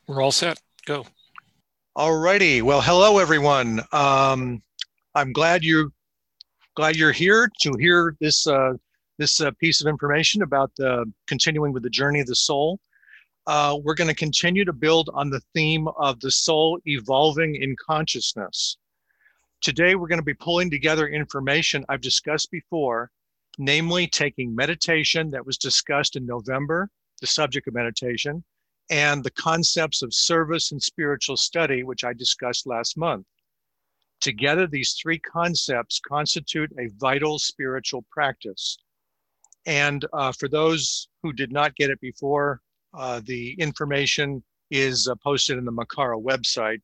We're all set. Go. All righty. Well, hello everyone. I'm glad you're here to hear this piece of information about continuing with the journey of the soul. We're going to continue to build on the theme of the soul evolving in consciousness. Today, we're going to be pulling together information I've discussed before, namely taking meditation that was discussed in November, the subject of meditation, and the concepts of service and spiritual study, which I discussed last month. Together, these three concepts constitute a vital spiritual practice. And for those who did not get it before, the information is posted in the Makara website,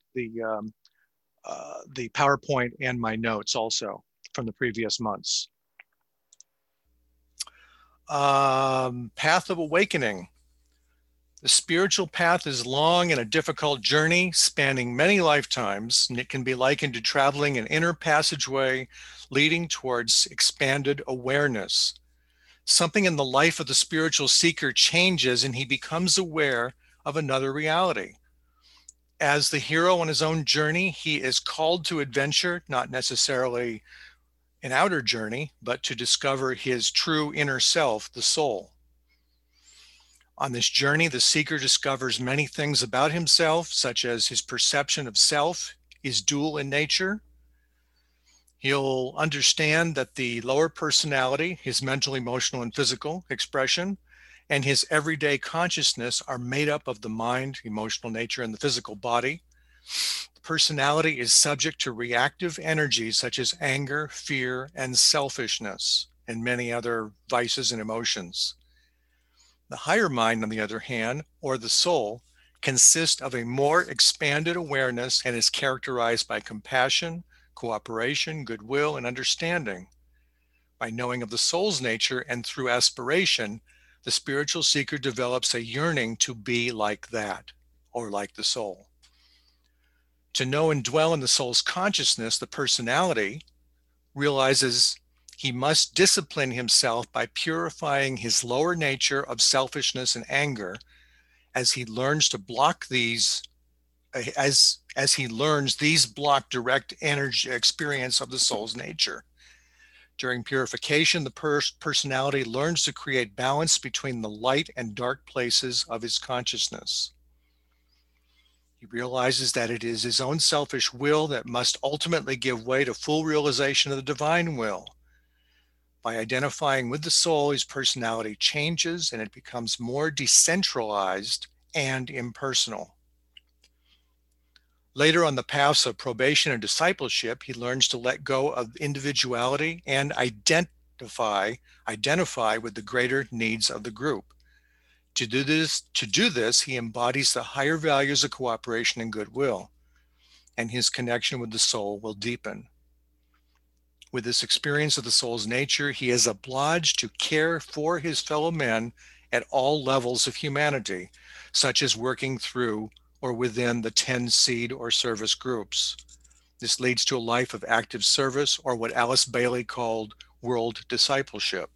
the PowerPoint and my notes also from the previous months. Path of awakening. The spiritual path is long and a difficult journey spanning many lifetimes, and it can be likened to traveling an inner passageway leading towards expanded awareness. Something in the life of the spiritual seeker changes and he becomes aware of another reality. As the hero on his own journey, he is called to adventure, not necessarily an outer journey, but to discover his true inner self, the soul. On this journey, the seeker discovers many things about himself, such as his perception of self is dual in nature. He'll understand that the lower personality, his mental, emotional, and physical expression, and his everyday consciousness are made up of the mind, emotional nature, and the physical body. The personality is subject to reactive energies such as anger, fear, and selfishness, and many other vices and emotions. The higher mind, on the other hand, or the soul, consists of a more expanded awareness and is characterized by compassion, cooperation, goodwill, and understanding. By knowing of the soul's nature and through aspiration, the spiritual seeker develops a yearning to be like that, or like the soul. To know and dwell in the soul's consciousness, the personality realizes he must discipline himself by purifying his lower nature of selfishness and anger as he learns to block these as he learns these block direct energy experience of the soul's nature. During purification, the personality learns to create balance between the light and dark places of his consciousness. He realizes that it is his own selfish will that must ultimately give way to full realization of the divine will. By identifying with the soul, his personality changes and it becomes more decentralized and impersonal. Later on the paths of probation and discipleship, he learns to let go of individuality and identify with the greater needs of the group. To do this, he embodies the higher values of cooperation and goodwill, and his connection with the soul will deepen. With this experience of the soul's nature, he is obliged to care for his fellow men at all levels of humanity, such as working through or within the 10 seed or service groups. This leads to a life of active service, or what Alice Bailey called world discipleship.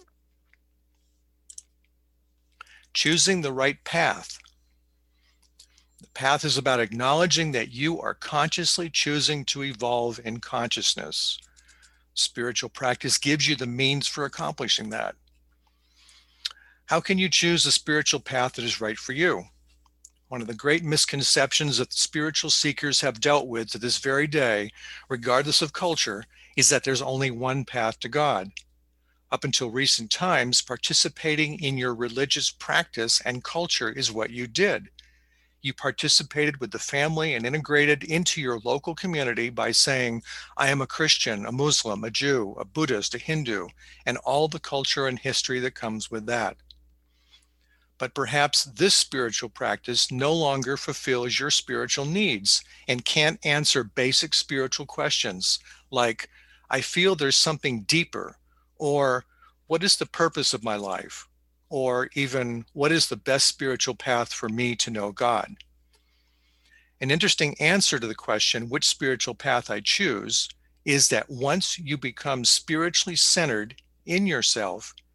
Choosing the right path. The path is about acknowledging that you are consciously choosing to evolve in consciousness. Spiritual practice gives you the means for accomplishing that. How can you choose the spiritual path that is right for you? One of the great misconceptions that spiritual seekers have dealt with to this very day, regardless of culture, is that there's only one path to God. Up until recent times, participating in your religious practice and culture is what you did. You participated with the family and integrated into your local community by saying, I am a Christian, a Muslim, a Jew, a Buddhist, a Hindu, and all the culture and history that comes with that. But perhaps this spiritual practice no longer fulfills your spiritual needs and can't answer basic spiritual questions like, I feel there's something deeper, or what is the purpose of my life? Or even, what is the best spiritual path for me to know God? An interesting answer to the question, which spiritual path I choose, is that once you become spiritually centered in yourself,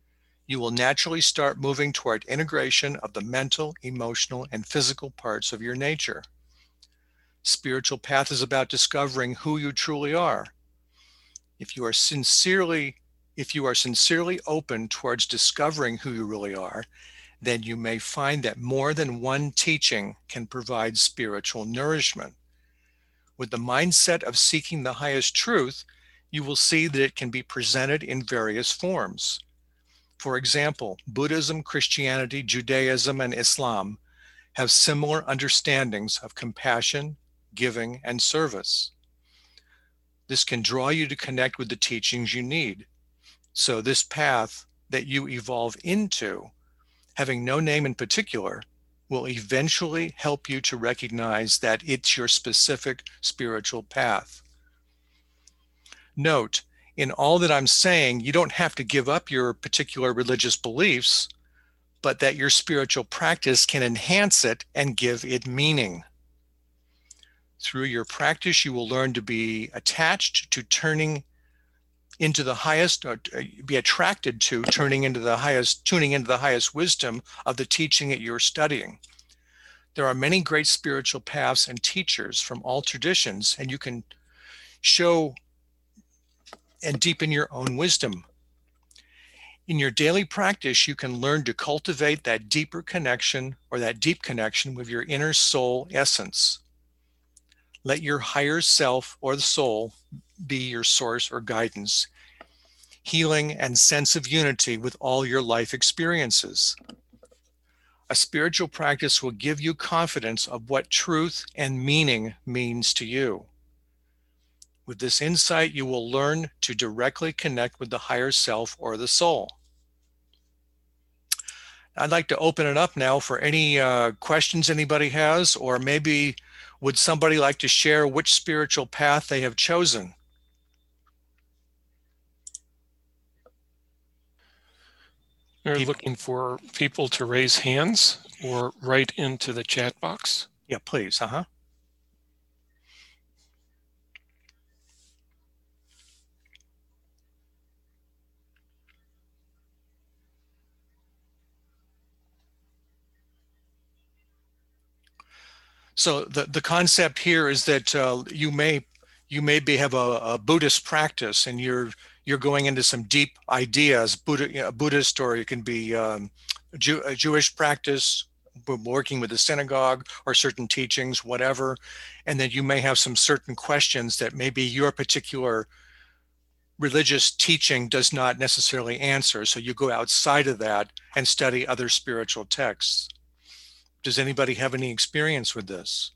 you will naturally start moving toward integration of the mental, emotional, and physical parts of your nature. Spiritual path is about discovering who you truly are. If you are sincerely open towards discovering who you really are, then you may find that more than one teaching can provide spiritual nourishment. With the mindset of seeking the highest truth, you will see that it can be presented in various forms. For example, Buddhism, Christianity, Judaism, and Islam have similar understandings of compassion, giving, and service. This can draw you to connect with the teachings you need. So this path that you evolve into, having no name in particular, will eventually help you to recognize that it's your specific spiritual path. Note, in all that I'm saying, you don't have to give up your particular religious beliefs, but that your spiritual practice can enhance it and give it meaning. Through your practice, you will learn to be attached to turning into the highest, or be attracted to tuning into the highest wisdom of the teaching that you're studying. There are many great spiritual paths and teachers from all traditions, and you can show and deepen your own wisdom. In your daily practice, you can learn to cultivate that deeper connection, or that deep connection with your inner soul essence. Let your higher self or the soul be your source or guidance, healing and sense of unity with all your life experiences. A spiritual practice will give you confidence of what truth and meaning means to you. With this insight, you will learn to directly connect with the higher self or the soul. I'd like to open it up now for any questions anybody has, or maybe would somebody like to share which spiritual path they have chosen? We're looking for people to raise hands or write into the chat box. Yeah, please. So the concept here is that you may have a Buddhist practice, and you're going into some deep ideas, Buddhist, or it can be a Jewish practice, working with the synagogue or certain teachings, whatever. And then you may have some certain questions that maybe your particular religious teaching does not necessarily answer. So you go outside of that and study other spiritual texts. Does anybody have any experience with this?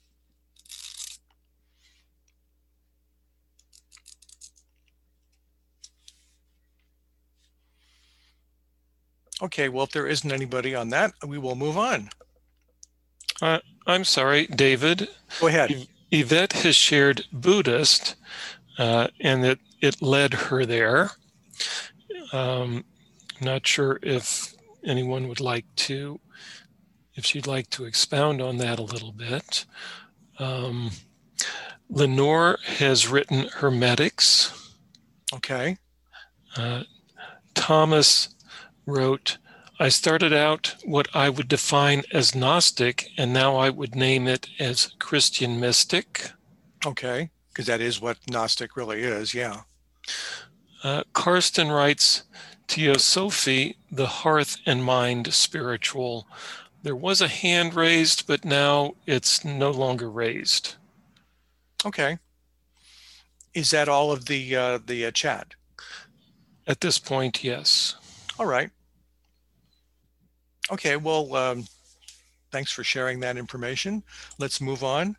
Okay, well, if there isn't anybody on that, we will move on. I'm sorry, David. Go ahead. Yvette has shared Buddhist, and it led her there. Not sure if anyone would like to, if she'd like to expound on that a little bit. Lenore has written Hermetics. Okay. Thomas wrote, I started out what I would define as Gnostic, and now I would name it as Christian mystic. Okay, because that is what Gnostic really is, yeah. Karsten writes, Theosophy, the hearth and mind spiritual. There was a hand raised, but now it's no longer raised. Okay. Is that all of the chat? At this point, yes. All right. Okay, well, thanks for sharing that information. Let's move on.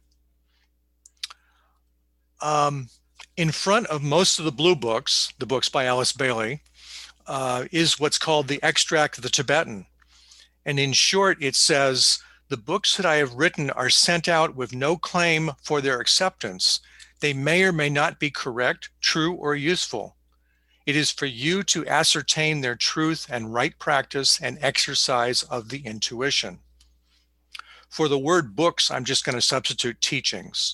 In front of most of the blue books, the books by Alice Bailey, is what's called the Extract of the Tibetan. And in short, it says, the books that I have written are sent out with no claim for their acceptance. They may or may not be correct, true, or useful. It is for you to ascertain their truth and right practice and exercise of the intuition. For the word books, I'm just going to substitute teachings.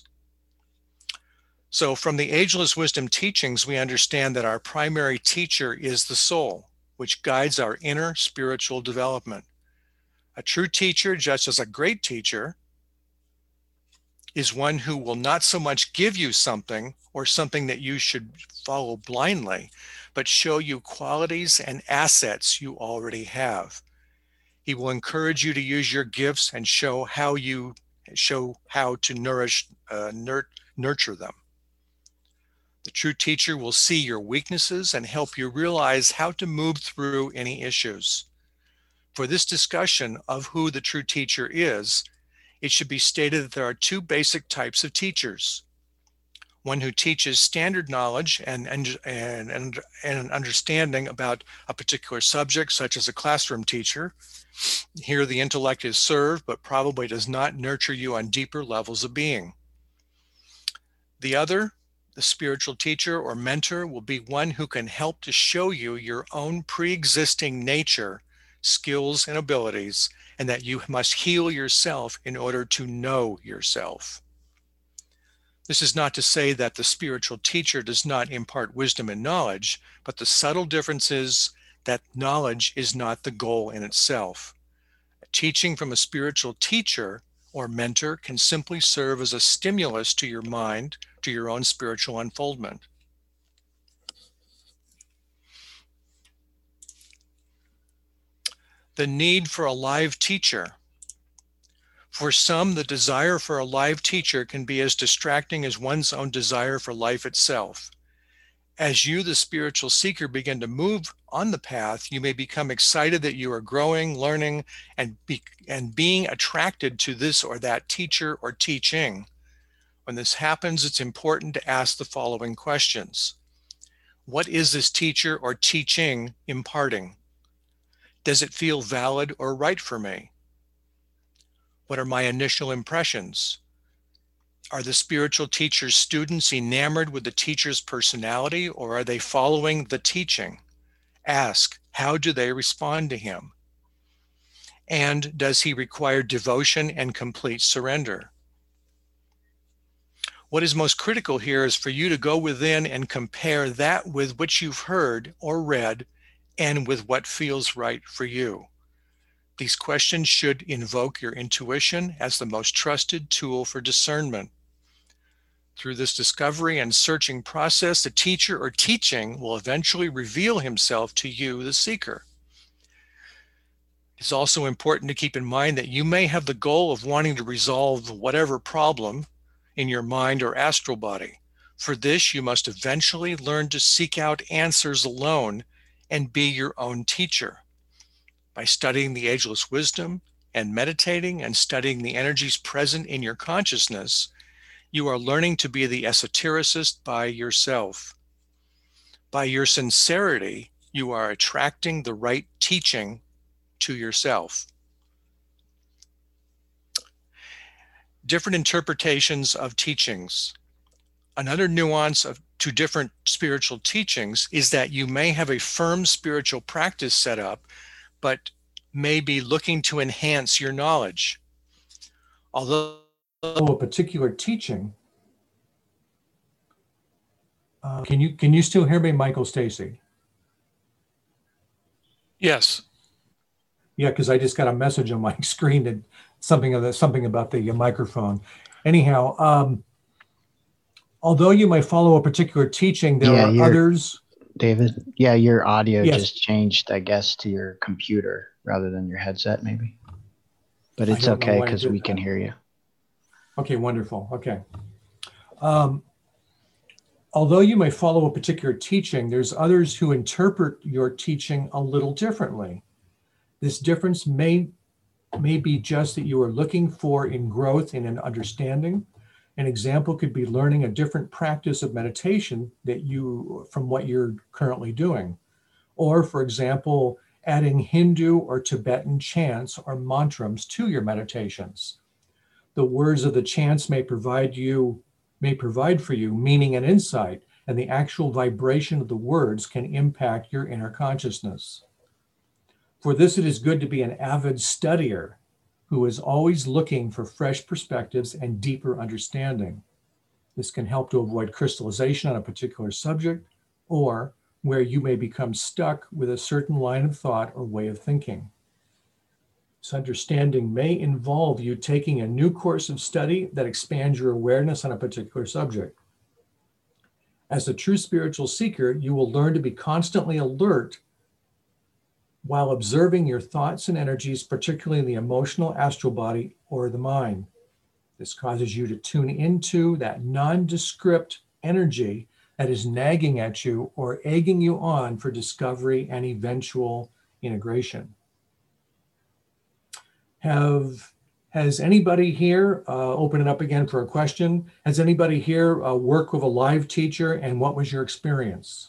So from the Ageless Wisdom teachings, we understand that our primary teacher is the soul. which guides our inner spiritual development. A true teacher, just as a great teacher, is one who will not so much give you something or something that you should follow blindly, but show you qualities and assets you already have. He will encourage you to use your gifts and show how to nurture them. The true teacher will see your weaknesses and help you realize how to move through any issues. For this discussion of who the true teacher is, it should be stated that there are two basic types of teachers. One who teaches standard knowledge and an understanding about a particular subject, such as a classroom teacher. Here the intellect is served, but probably does not nurture you on deeper levels of being. The other, the spiritual teacher or mentor, will be one who can help to show you your own pre-existing nature, skills, and abilities, and that you must heal yourself in order to know yourself. This is not to say that the spiritual teacher does not impart wisdom and knowledge, but the subtle difference is that knowledge is not the goal in itself. Teaching from a spiritual teacher or mentor can simply serve as a stimulus to your mind, to your own spiritual unfoldment. The need for a live teacher. For some, the desire for a live teacher can be as distracting as one's own desire for life itself. As you, the spiritual seeker, begin to move on the path, you may become excited that you are growing, learning, and being attracted to this or that teacher or teaching. When this happens, it's important to ask the following questions. What is this teacher or teaching imparting? Does it feel valid or right for me? What are my initial impressions? Are the spiritual teacher's students enamored with the teacher's personality, or are they following the teaching? Ask, how do they respond to him? And does he require devotion and complete surrender? What is most critical here is for you to go within and compare that with what you've heard or read and with what feels right for you. These questions should invoke your intuition as the most trusted tool for discernment. Through this discovery and searching process, the teacher or teaching will eventually reveal himself to you, the seeker. It's also important to keep in mind that you may have the goal of wanting to resolve whatever problem in your mind or astral body. For this, you must eventually learn to seek out answers alone and be your own teacher. By studying the ageless wisdom and meditating and studying the energies present in your consciousness, you are learning to be the esotericist by yourself. By your sincerity, you are attracting the right teaching to yourself. Different interpretations of teachings. Another nuance to different spiritual teachings is that you may have a firm spiritual practice set up, but may be looking to enhance your knowledge. Although a particular teaching, can you still hear me, Michael Stacy? Yes. Yeah, because I just got a message on my screen that something about the microphone. Anyhow, although you may follow a particular teaching, there are others. David, yeah, your audio just changed, I guess, to your computer rather than your headset, maybe. But it's okay because we can hear you. Okay, wonderful. Okay. Although you may follow a particular teaching, there's others who interpret your teaching a little differently. This difference may be just that you are looking for in growth and in understanding. An example could be learning a different practice of meditation from what you're currently doing. Or, for example, adding Hindu or Tibetan chants or mantras to your meditations. The words of the chants may provide for you meaning and insight, and the actual vibration of the words can impact your inner consciousness. For this, it is good to be an avid studier who is always looking for fresh perspectives and deeper understanding. This can help to avoid crystallization on a particular subject or where you may become stuck with a certain line of thought or way of thinking. This understanding may involve you taking a new course of study that expands your awareness on a particular subject. As a true spiritual seeker, you will learn to be constantly alert while observing your thoughts and energies, particularly in the emotional astral body or the mind. This causes you to tune into that nondescript energy that is nagging at you or egging you on for discovery and eventual integration. Has anybody here, open it up again for a question, has anybody here worked with a live teacher, and what was your experience?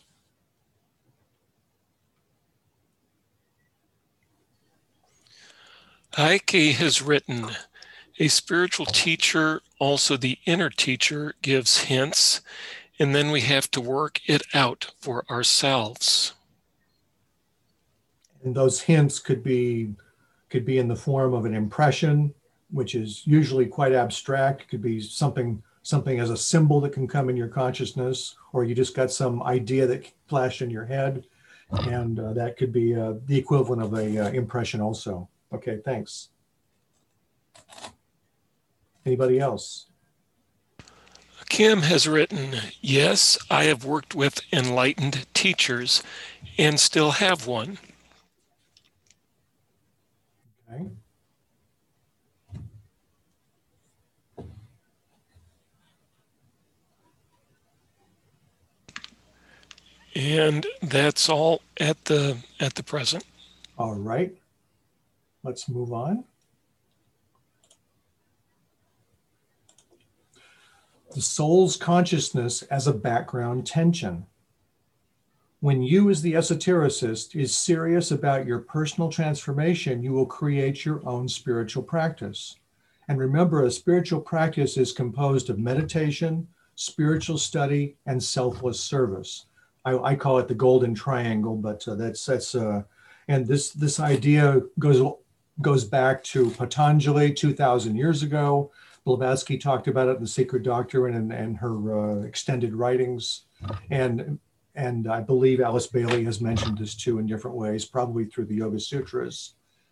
Heike has written, a spiritual teacher, also the inner teacher, gives hints, and then we have to work it out for ourselves. And those hints could be in the form of an impression, which is usually quite abstract. It could be something as a symbol that can come in your consciousness, or you just got some idea that flashed in your head, and that could be the equivalent of a impression also. Okay, thanks. Anybody else? Kim has written, yes, I have worked with enlightened teachers and still have one. Okay. And that's all at the present. All right. Let's move on. The soul's consciousness as a background tension. When you, as the esotericist, is serious about your personal transformation, you will create your own spiritual practice. And remember, a spiritual practice is composed of meditation, spiritual study, and selfless service. I call it the golden triangle, but and this idea goes back to Patanjali 2,000 years ago. Blavatsky talked about it in The Secret Doctrine and her extended writings. And I believe Alice Bailey has mentioned this too in different ways, probably through the Yoga Sutras.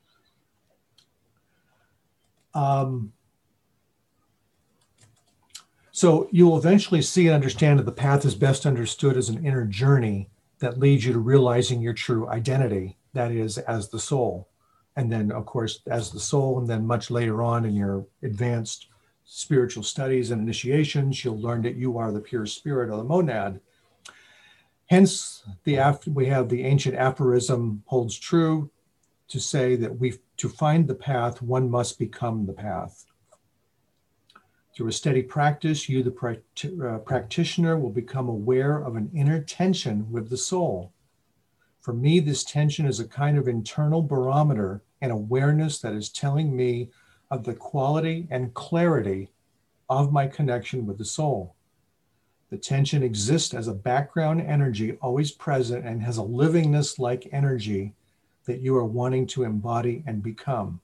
So you will eventually see and understand that the path is best understood as an inner journey that leads you to realizing your true identity, that is, as the soul. And then, of course, as the soul, and then much later on in your advanced spiritual studies and initiations, you'll learn that you are the pure spirit or the monad. Hence, we have the ancient aphorism holds true to say that to find the path, one must become the path. Through a steady practice, you, the practitioner, will become aware of an inner tension with the soul. For me, this tension is a kind of internal barometer and awareness that is telling me of the quality and clarity of my connection with the soul. The tension exists as a background energy, always present, and has a livingness-like energy that you are wanting to embody and become.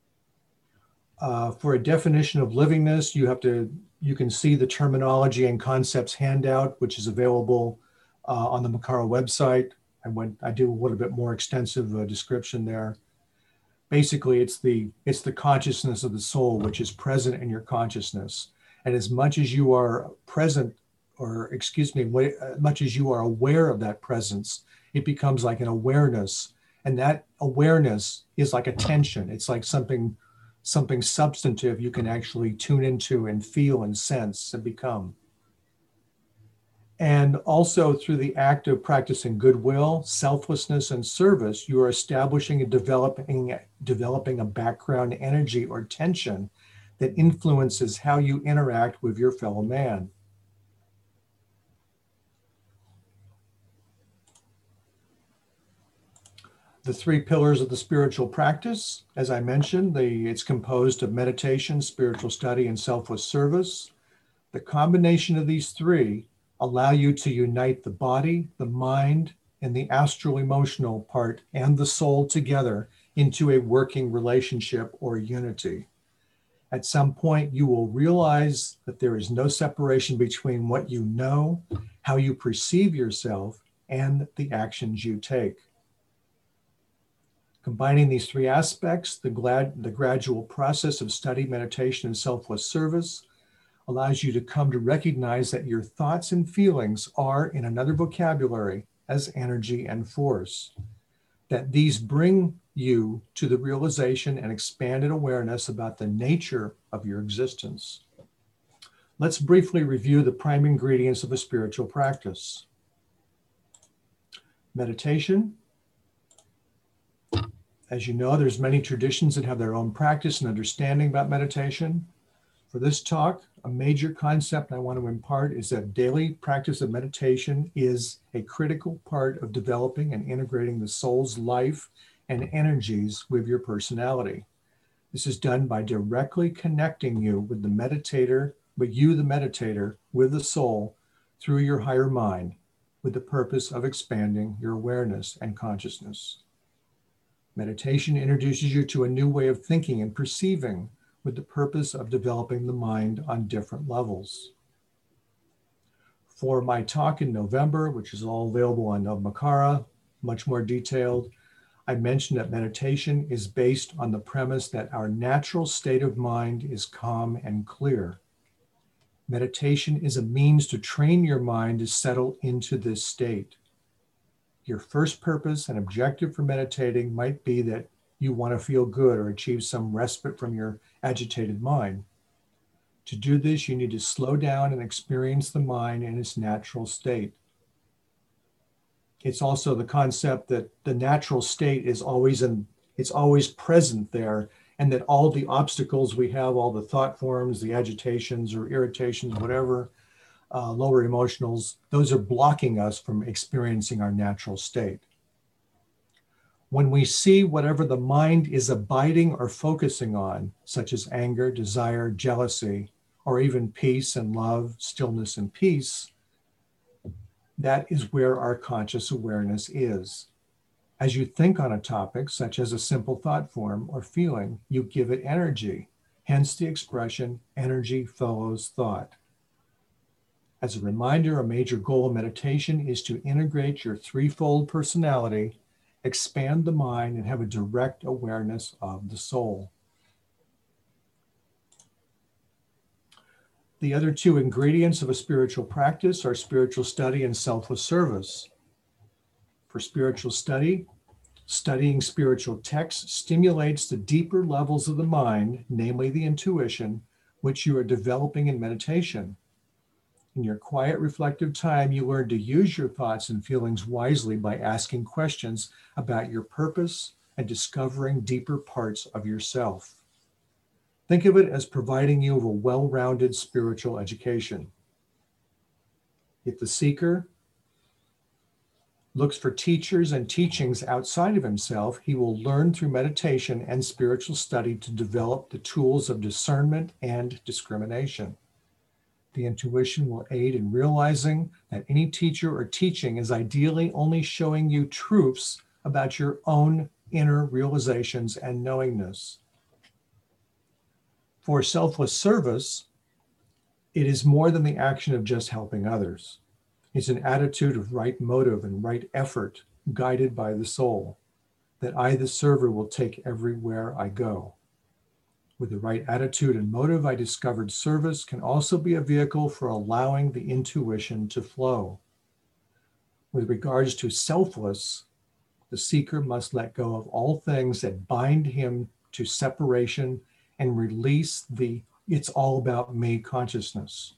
For a definition of livingness, you can see the terminology and concepts handout, which is available on the Makara website. I do a little bit more extensive description there. Basically, it's the consciousness of the soul, which is present in your consciousness. And as much as you are present, much as you are aware of that presence, it becomes like an awareness. And that awareness is like a tension. It's like something substantive you can actually tune into and feel and sense and become. And also through the act of practicing goodwill, selflessness, and service, you are establishing and developing a background energy or tension that influences how you interact with your fellow man. The three pillars of the spiritual practice, as I mentioned, it's composed of meditation, spiritual study, and selfless service. The combination of these three allow you to unite the body, the mind, and the astral emotional part and the soul together into a working relationship or unity. At some point, you will realize that there is no separation between what you know, how you perceive yourself, and the actions you take. Combining these three aspects, the gradual process of study, meditation, and selfless service allows you to come to recognize that your thoughts and feelings are, in another vocabulary, as energy and force, that these bring you to the realization and expanded awareness about the nature of your existence. Let's briefly review the prime ingredients of a spiritual practice. Meditation. As you know, there's many traditions that have their own practice and understanding about meditation. For this talk, a major concept I want to impart is that daily practice of meditation is a critical part of developing and integrating the soul's life and energies with your personality. This is done by directly connecting you with the meditator, with the soul through your higher mind, with the purpose of expanding your awareness and consciousness. Meditation introduces you to a new way of thinking and perceiving, with the purpose of developing the mind on different levels. For my talk in November, which is all available on Navmakara, much more detailed, I mentioned that meditation is based on the premise that our natural state of mind is calm and clear. Meditation is a means to train your mind to settle into this state. Your first purpose and objective for meditating might be that you want to feel good or achieve some respite from your agitated mind. To do this, you need to slow down and experience the mind in its natural state. It's also the concept that the natural state is always present there, and that all the obstacles we have, all the thought forms, the agitations or irritations, whatever, lower emotionals, those are blocking us from experiencing our natural state. When we see whatever the mind is abiding or focusing on, such as anger, desire, jealousy, or even peace and love, stillness and peace, that is where our conscious awareness is. As you think on a topic, such as a simple thought form or feeling, you give it energy, hence the expression, energy follows thought. As a reminder, a major goal of meditation is to integrate your threefold personality, expand the mind, and have a direct awareness of the soul. The other two ingredients of a spiritual practice are spiritual study and selfless service. For spiritual study, studying spiritual texts stimulates the deeper levels of the mind, namely the intuition, which you are developing in meditation. In your quiet, reflective time, you learn to use your thoughts and feelings wisely by asking questions about your purpose and discovering deeper parts of yourself. Think of it as providing you with a well-rounded spiritual education. If the seeker looks for teachers and teachings outside of himself, he will learn through meditation and spiritual study to develop the tools of discernment and discrimination. The intuition will aid in realizing that any teacher or teaching is ideally only showing you truths about your own inner realizations and knowingness. For selfless service, it is more than the action of just helping others. It's an attitude of right motive and right effort, guided by the soul, that I, the server, will take everywhere I go. With the right attitude and motive, I discovered service can also be a vehicle for allowing the intuition to flow. With regards to selfless, the seeker must let go of all things that bind him to separation and release the "it's all about me" consciousness.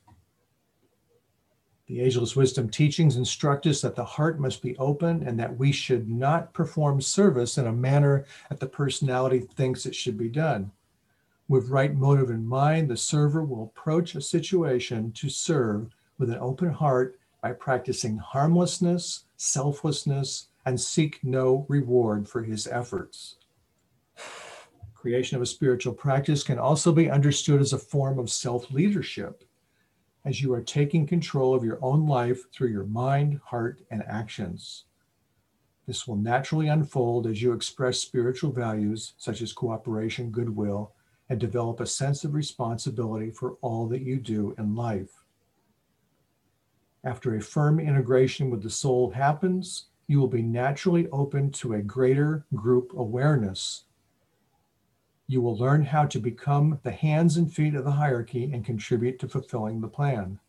The Ageless Wisdom teachings instruct us that the heart must be open and that we should not perform service in a manner that the personality thinks it should be done. With right motive in mind, the server will approach a situation to serve with an open heart by practicing harmlessness, selflessness, and seek no reward for his efforts. Creation of a spiritual practice can also be understood as a form of self-leadership, as you are taking control of your own life through your mind, heart, and actions. This will naturally unfold as you express spiritual values such as cooperation, goodwill, and develop a sense of responsibility for all that you do in life. After a firm integration with the soul happens, you will be naturally open to a greater group awareness. You will learn how to become the hands and feet of the hierarchy and contribute to fulfilling the plan.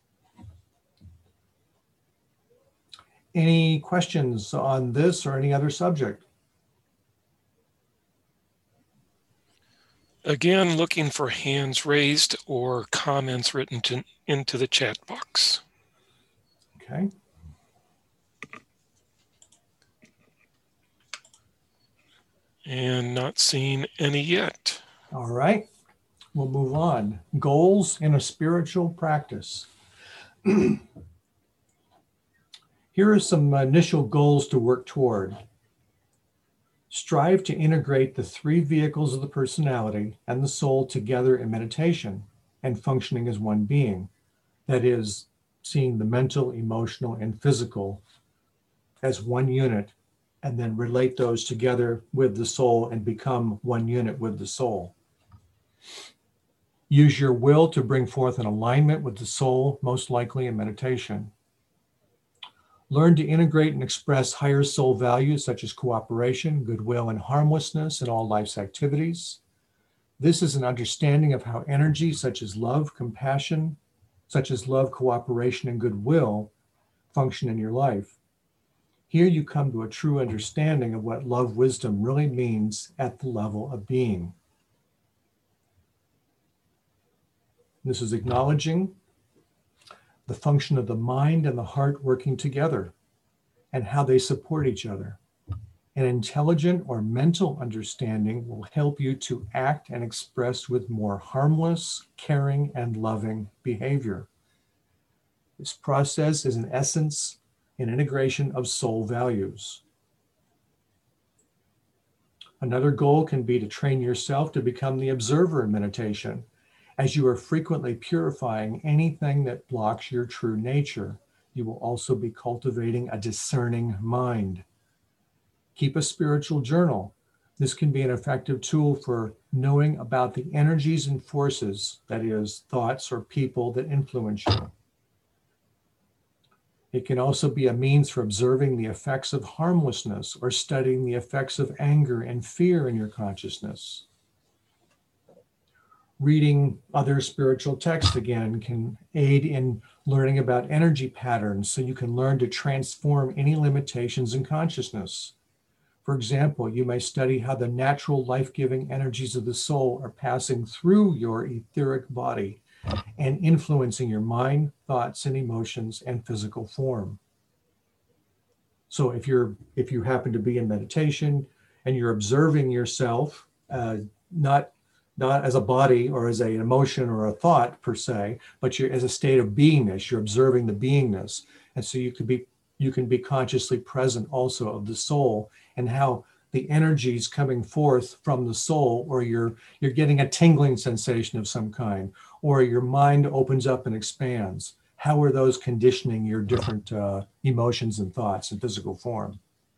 Any questions on this or any other subject? Again, looking for hands raised or comments written into the chat box. Okay. And not seeing any yet. All right. We'll move on. Goals in a spiritual practice. Here are some initial goals to work toward. Strive to integrate the three vehicles of the personality and the soul together in meditation and functioning as one being. That is, seeing the mental, emotional, and physical as one unit, and then relate those together with the soul and become one unit with the soul. Use your will to bring forth an alignment with the soul, most likely in meditation. Learn to integrate and express higher soul values such as cooperation, goodwill, and harmlessness in all life's activities. This is an understanding of how energy such as love, compassion, such as love, cooperation, and goodwill function in your life. Here you come to a true understanding of what love wisdom really means at the level of being. This is acknowledging the function of the mind and the heart working together and how they support each other. An intelligent or mental understanding will help you to act and express with more harmless, caring, and loving behavior. This process is in essence an integration of soul values. Another goal can be to train yourself to become the observer in meditation, as you are frequently purifying anything that blocks your true nature. You will also be cultivating a discerning mind. Keep a spiritual journal. This can be an effective tool for knowing about the energies and forces, that is, thoughts or people that influence you. It can also be a means for observing the effects of harmlessness or studying the effects of anger and fear in your consciousness. Reading other spiritual texts, again, can aid in learning about energy patterns so you can learn to transform any limitations in consciousness. For example, you may study how the natural life-giving energies of the soul are passing through your etheric body and influencing your mind, thoughts, and emotions and physical form. So if you happen to be in meditation and you're observing yourself, not as a body or as an emotion or a thought per se, but you're as a state of beingness, you're observing the beingness. And so you can be consciously present also of the soul and how the energies coming forth from the soul, or you're getting a tingling sensation of some kind, or your mind opens up and expands. How are those conditioning your different emotions and thoughts in physical form?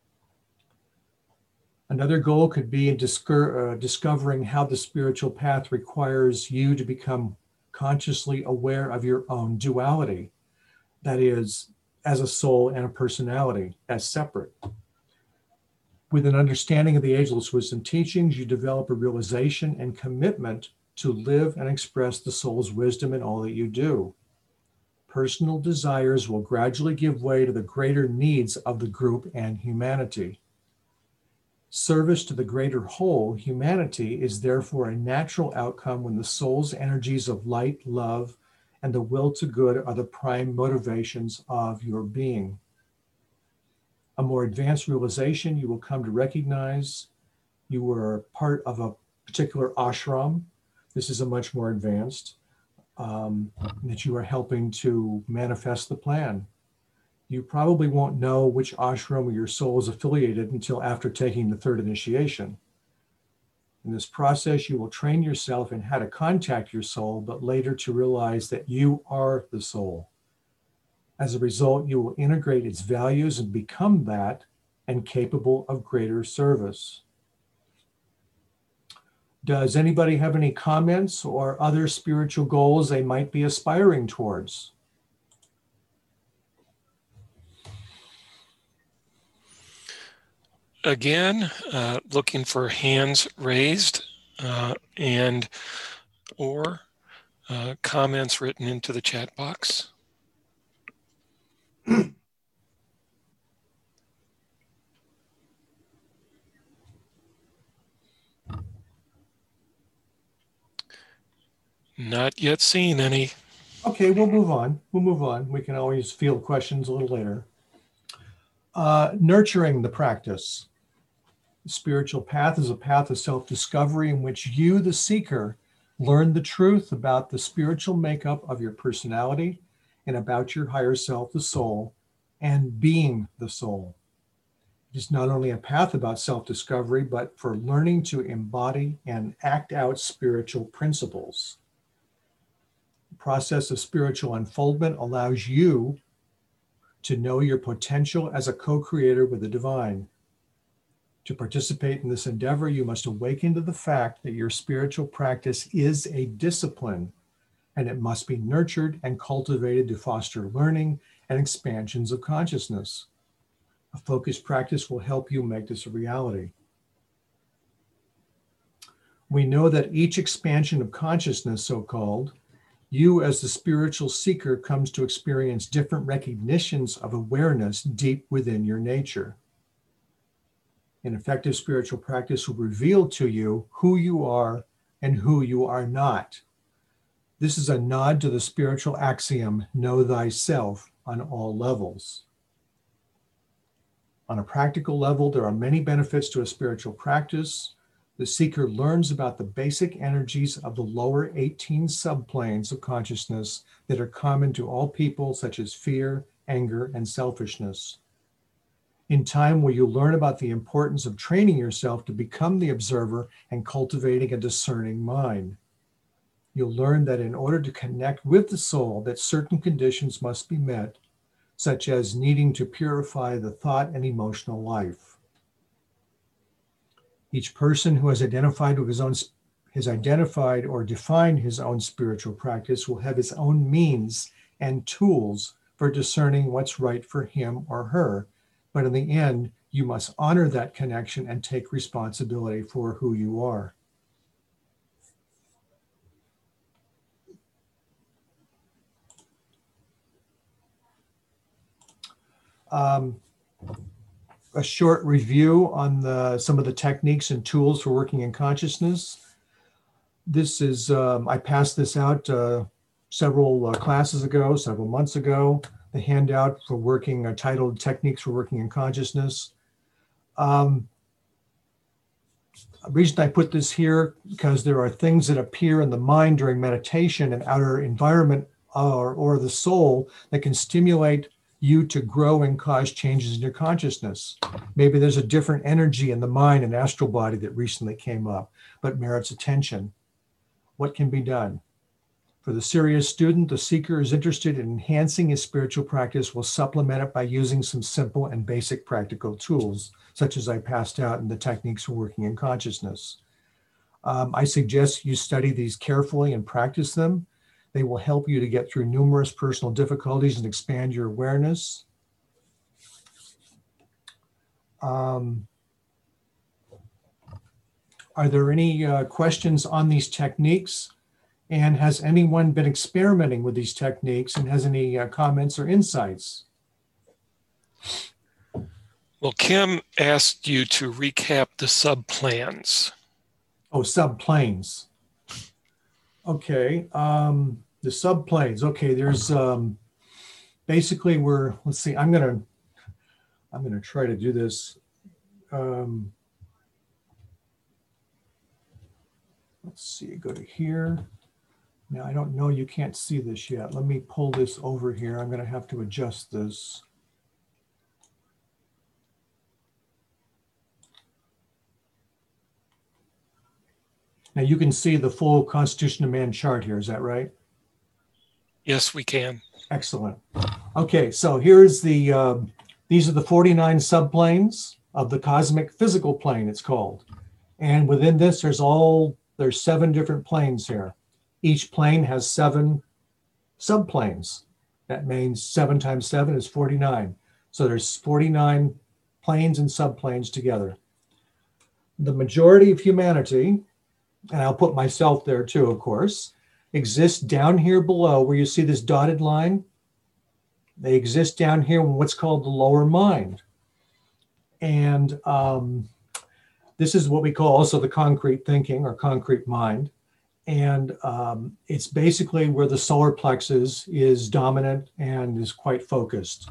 Another goal could be in discovering how the spiritual path requires you to become consciously aware of your own duality. That is, as a soul and a personality, as separate. With an understanding of the ageless wisdom teachings, you develop a realization and commitment to live and express the soul's wisdom in all that you do. Personal desires will gradually give way to the greater needs of the group and humanity. Service to the greater whole, humanity, is therefore a natural outcome when the soul's energies of light, love, and the will to good are the prime motivations of your being. A more advanced realization, you will come to recognize you were part of a particular ashram. This is a much more advanced, that you are helping to manifest the plan. You probably won't know which ashram your soul is affiliated until after taking the third initiation. In this process, you will train yourself in how to contact your soul, but later to realize that you are the soul. As a result, you will integrate its values and become that and capable of greater service. Does anybody have any comments or other spiritual goals they might be aspiring towards? again, looking for hands raised and or comments written into the chat box. Not yet seeing any. Okay, we'll move on. We'll move on. We can always field questions a little later. Nurturing the practice. The spiritual path is a path of self-discovery in which you, the seeker, learn the truth about the spiritual makeup of your personality and about your higher self, the soul, and being the soul. It is not only a path about self-discovery, but for learning to embody and act out spiritual principles. The process of spiritual unfoldment allows you to know your potential as a co-creator with the divine. To participate in this endeavor, you must awaken to the fact that your spiritual practice is a discipline, and it must be nurtured and cultivated to foster learning and expansions of consciousness. A focused practice will help you make this a reality. We know that each expansion of consciousness, so-called, you as the spiritual seeker comes to experience different recognitions of awareness deep within your nature. An effective spiritual practice will reveal to you who you are and who you are not. This is a nod to the spiritual axiom, know thyself, on all levels. On a practical level, there are many benefits to a spiritual practice. The seeker learns about the basic energies of the lower 18 subplanes of consciousness that are common to all people, such as fear, anger, and selfishness. In time, will you learn about the importance of training yourself to become the observer and cultivating a discerning mind. You'll learn that in order to connect with the soul, that certain conditions must be met, such as needing to purify the thought and emotional life. Each person who has identified or defined his own spiritual practice will have his own means and tools for discerning what's right for him or her. But in the end, you must honor that connection and take responsibility for who you are. A short review on some of the techniques and tools for working in consciousness. This is, I passed this out several classes ago, several months ago. The handout for working, titled Techniques for Working in Consciousness. The reason I put this here, because there are things that appear in the mind during meditation and outer environment or the soul that can stimulate you to grow and cause changes in your consciousness. Maybe there's a different energy in the mind and astral body that recently came up, but merits attention. What can be done? For the serious student, the seeker is interested in enhancing his spiritual practice will supplement it by using some simple and basic practical tools, such as I passed out in the Techniques for Working in Consciousness. I suggest you study these carefully and practice them. They will help you to get through numerous personal difficulties and expand your awareness. Are there any questions on these techniques? And has anyone been experimenting with these techniques and has any comments or insights? Well, Kim asked you to recap the subplans. Oh, subplanes. Okay, the subplanes. Okay, there's basically let's see, I'm gonna try to do this. Let's see, go to here. Now, I don't know, you can't see this yet. Let me pull this over here. I'm gonna have to adjust this. Now you can see the full Constitution of Man chart here, is that right? Yes, we can. Excellent. Okay, so here's these are the 49 subplanes of the cosmic physical plane, it's called. And within this, there's 7 different planes here. Each plane has 7 subplanes. That means 7 times 7 is 49. So there's 49 planes and subplanes together. The majority of humanity, and I'll put myself there too, of course, exists down here below where you see this dotted line. They exist down here in what's called the lower mind. And this is what we call also the concrete thinking or concrete mind. And it's basically where the solar plexus is dominant and is quite focused.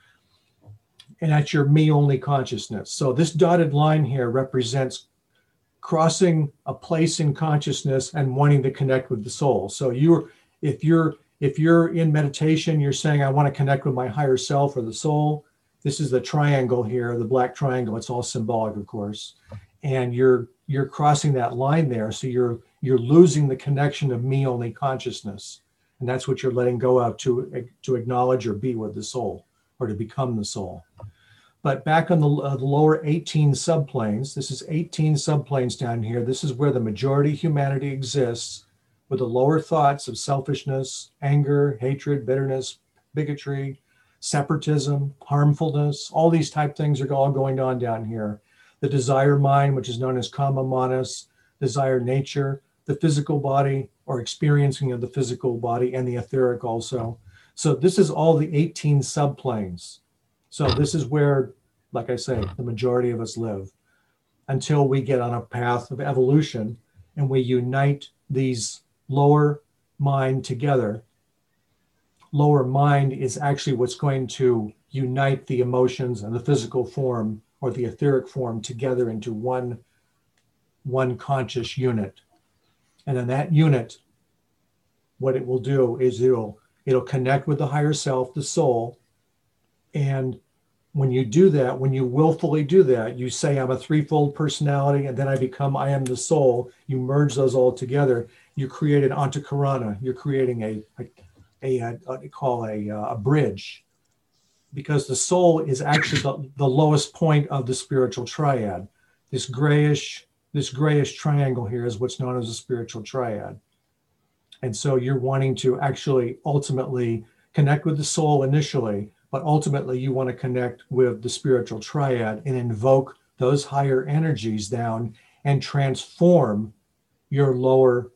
And that's your me only consciousness. So this dotted line here represents crossing a place in consciousness and wanting to connect with the soul. So if you're in meditation, you're saying, I want to connect with my higher self or the soul. This is the triangle here, the black triangle. It's all symbolic, of course. And you're crossing that line there. So you're losing the connection of me only consciousness. And that's what you're letting go of to acknowledge or be with the soul or to become the soul. But back on the lower 18 subplanes, this is 18 subplanes down here. This is where the majority of humanity exists, with the lower thoughts of selfishness, anger, hatred, bitterness, bigotry, separatism, harmfulness. All these type things are all going on down here. The desire mind, which is known as kama manas, desire nature, the physical body or experiencing of the physical body, and the etheric also. So this is all the 18 subplanes. So this is where, like I say, the majority of us live until we get on a path of evolution and we unite these lower mind together. Lower mind is actually what's going to unite the emotions and the physical form or the etheric form together into one conscious unit. And then that unit, what it will do is it'll connect with the higher self, the soul. And when you do that, when you willfully do that, you say, I'm a threefold personality, and then I am the soul. You merge those all together. You create an antakarana. You're creating what they call a bridge, because the soul is actually the lowest point of the spiritual triad. This grayish triangle here is what's known as a spiritual triad. And so you're wanting to actually ultimately connect with the soul initially, but ultimately you want to connect with the spiritual triad and invoke those higher energies down and transform your lower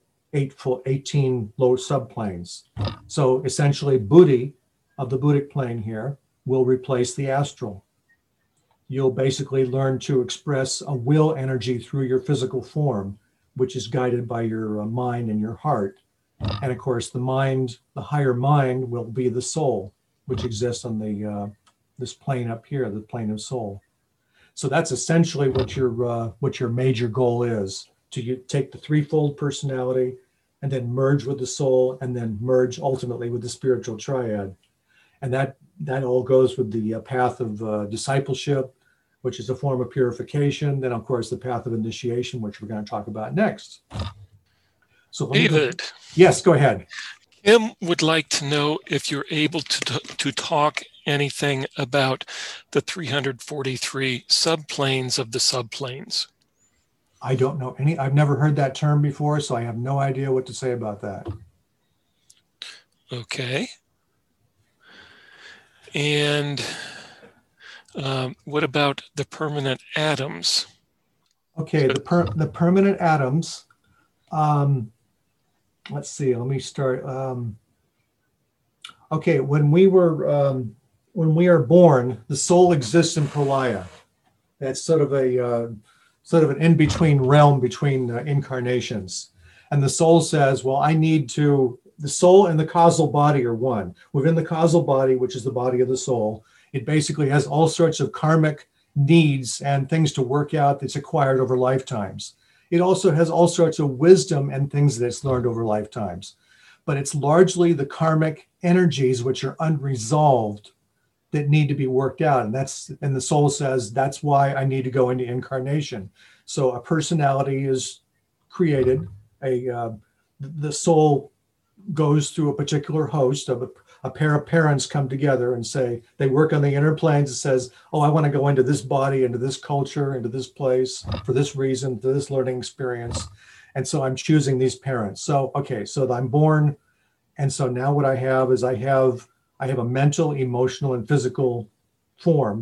18 lower subplanes. So essentially Buddhi of the Buddhic plane here will replace the astral. You'll basically learn to express a will energy through your physical form, which is guided by your mind and your heart. And of course, the higher mind will be the soul, which exists on this plane up here, the plane of soul. So that's essentially what your major goal is, to take the threefold personality and then merge with the soul and then merge ultimately with the spiritual triad. And that all goes with the path of discipleship, which is a form of purification. Then, of course, the path of initiation, which we're going to talk about next. So David. Yes, go ahead. Kim would like to know if you're able to talk anything about the 343 subplanes of the subplanes. I don't know any. I've never heard that term before, so I have no idea what to say about that. Okay. And what about the permanent atoms? Okay, the permanent atoms. Let's see. Let me start. Okay, when we are born, the soul exists in pralaya. That's sort of an in-between realm between incarnations. And the soul says, well, the soul and the causal body are one. Within the causal body, which is the body of the soul, it basically has all sorts of karmic needs and things to work out that's acquired over lifetimes. It also has all sorts of wisdom and things that it's learned over lifetimes. But it's largely the karmic energies which are unresolved that need to be worked out. And the soul says, that's why I need to go into incarnation. So a personality is created. The soul goes through a particular host of a pair of parents come together and say, they work on the inner planes. It says, oh, I want to go into this body, into this culture, into this place for this reason, for this learning experience. And so I'm choosing these parents. So, okay, so I'm born. And so now what I have is I have a mental, emotional, and physical form,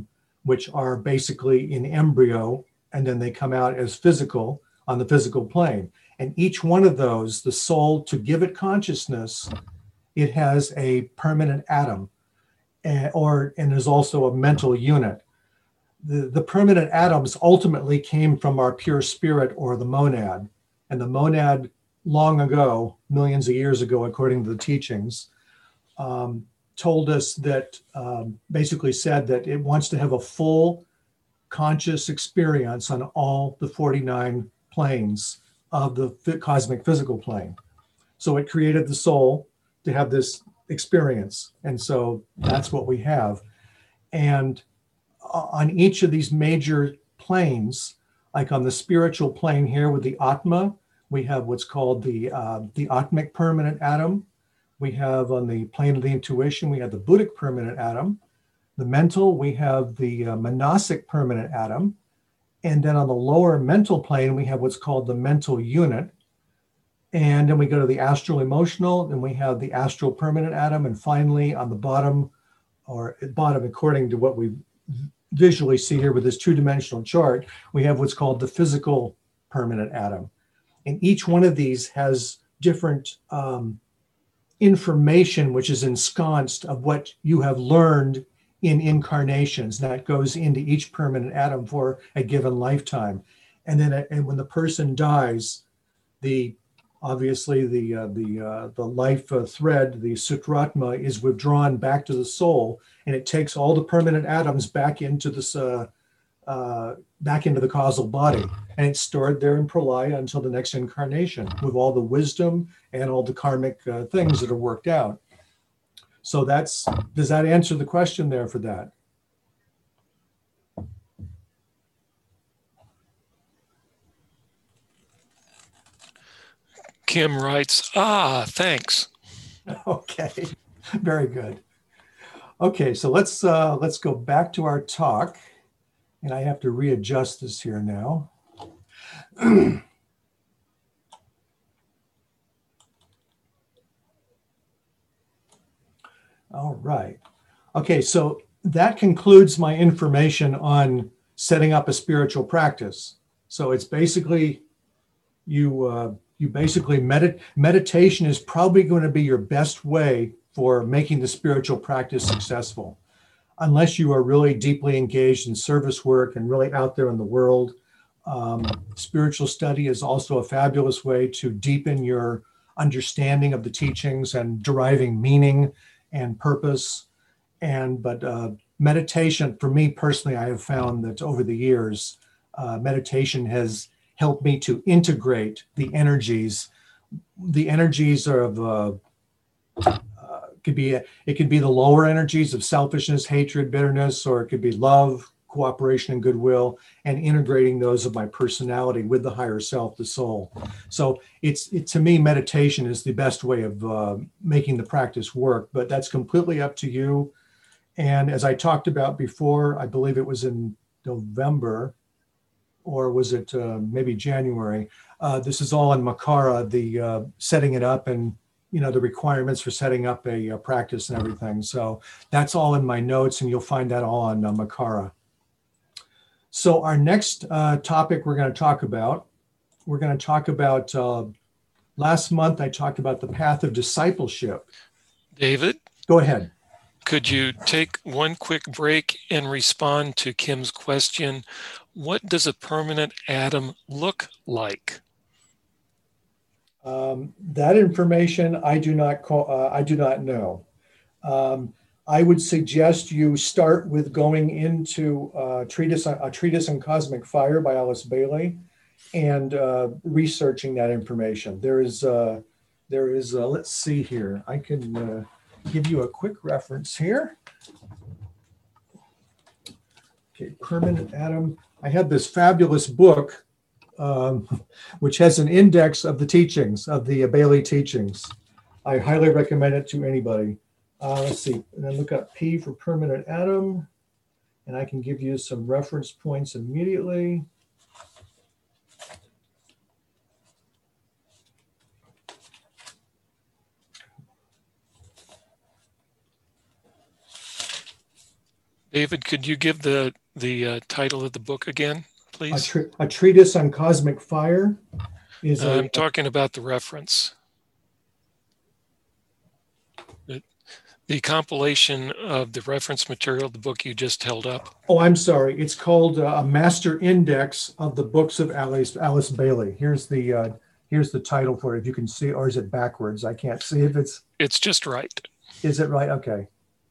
which are basically in embryo, and then they come out as physical on the physical plane. And each one of those, the soul, to give it consciousness, it has a permanent atom, and there's also a mental unit. The permanent atoms ultimately came from our pure spirit, or the monad. And the monad, long ago, millions of years ago, according to the teachings, told us that, basically said that it wants to have a full conscious experience on all the 49 planes of the cosmic physical plane. So it created the soul to have this experience. And so that's what we have. And on each of these major planes, like on the spiritual plane here with the Atma, we have what's called the Atmic permanent atom. We have on the plane of the intuition, we have the Buddhic permanent atom. The mental, we have the Manasic permanent atom. And then on the lower mental plane, we have what's called the mental unit. And then we go to the astral emotional, then we have the astral permanent atom. And finally, on the bottom, according to what we visually see here with this two-dimensional chart, we have what's called the physical permanent atom. And each one of these has different information which is ensconced of what you have learned in incarnations that goes into each permanent atom for a given lifetime. And then and when the person dies, obviously the life thread, the Sutratma, is withdrawn back to the soul, and it takes all the permanent atoms back into this back into the causal body, and it's stored there in pralaya until the next incarnation with all the wisdom and all the karmic things that are worked out. So does that answer the question there for that? Kim writes, thanks. Okay, very good. Okay, so let's go back to our talk, and I have to readjust this here now. All right. Okay, so that concludes my information on setting up a spiritual practice. So it's basically you basically meditation is probably going to be your best way for making the spiritual practice successful. Unless you are really deeply engaged in service work and really out there in the world, spiritual study is also a fabulous way to deepen your understanding of the teachings and deriving meaning and purpose. But meditation, for me personally, I have found that over the years, meditation has helped me to integrate the energies. The energies of it could be the lower energies of selfishness, hatred, bitterness, or it could be love, cooperation, and goodwill, and integrating those of my personality with the higher self, the soul. So to me, meditation is the best way of making the practice work, but that's completely up to you. And as I talked about before, I believe it was in November, or was it maybe January? This is all in Makara, the setting it up and the requirements for setting up a practice and everything. So that's all in my notes, and you'll find that all on Makara. So our next topic we're going to talk about, last month I talked about the path of discipleship. David? Go ahead. Could you take one quick break and respond to Kim's question? What does a permanent atom look like? That information I do not know. I would suggest you start with going into a treatise on cosmic fire by Alice Bailey and researching that information. There is let's see here. I can give you a quick reference here. Okay, permanent atom. I have this fabulous book, which has an index of the teachings, of the Bailey teachings. I highly recommend it to anybody. Let's see, and then look up P for permanent atom, and I can give you some reference points immediately. David, could you give the title of the book again, please? A Treatise on Cosmic Fire is I'm talking about the reference. The compilation of the reference material, the book you just held up. Oh, I'm sorry. It's called A Master Index of the Books of Alice Bailey. Here's the title for it. If you can see, or is it backwards? I can't see if it's. It's just right. Is it right? Okay.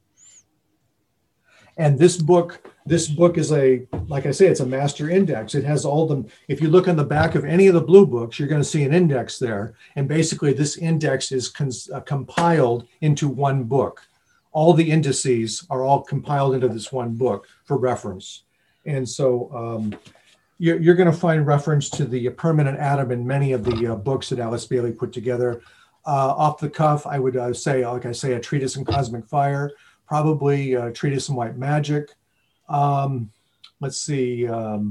And this book is like I say, it's a master index. It has all them. If you look on the back of any of the blue books, you're going to see an index there. And basically this index is compiled into one book. All the indices are all compiled into this one book for reference. And so you're going to find reference to the permanent atom in many of the books that Alice Bailey put together. Off the cuff, I would say, like I say, A Treatise on Cosmic Fire, probably a Treatise on White Magic. Let's see,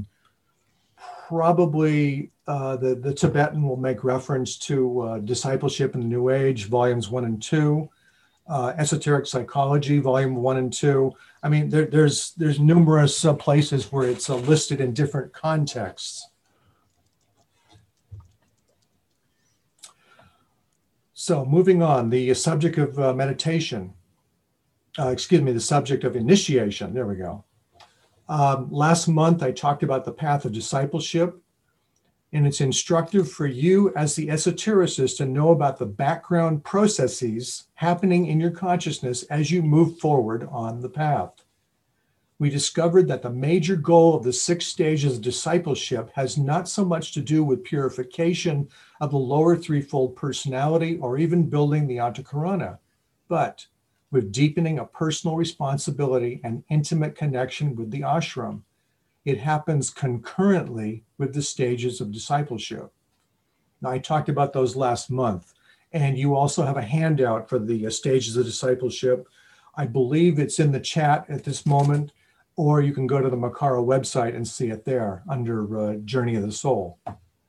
probably the Tibetan will make reference to Discipleship in the New Age, volumes 1 and 2, Esoteric Psychology, volume 1 and 2. I mean, there's numerous places where it's listed in different contexts. So moving on, the subject of meditation. The subject of initiation. There we go. Last month, I talked about the path of discipleship, and it's instructive for you as the esotericist to know about the background processes happening in your consciousness as you move forward on the path. We discovered that the major goal of the 6 stages of discipleship has not so much to do with purification of the lower threefold personality or even building the Antakarana, but with deepening a personal responsibility and intimate connection with the ashram. It happens concurrently with the stages of discipleship. Now, I talked about those last month, and you also have a handout for the stages of discipleship. I believe it's in the chat at this moment, or you can go to the Makara website and see it there under Journey of the Soul.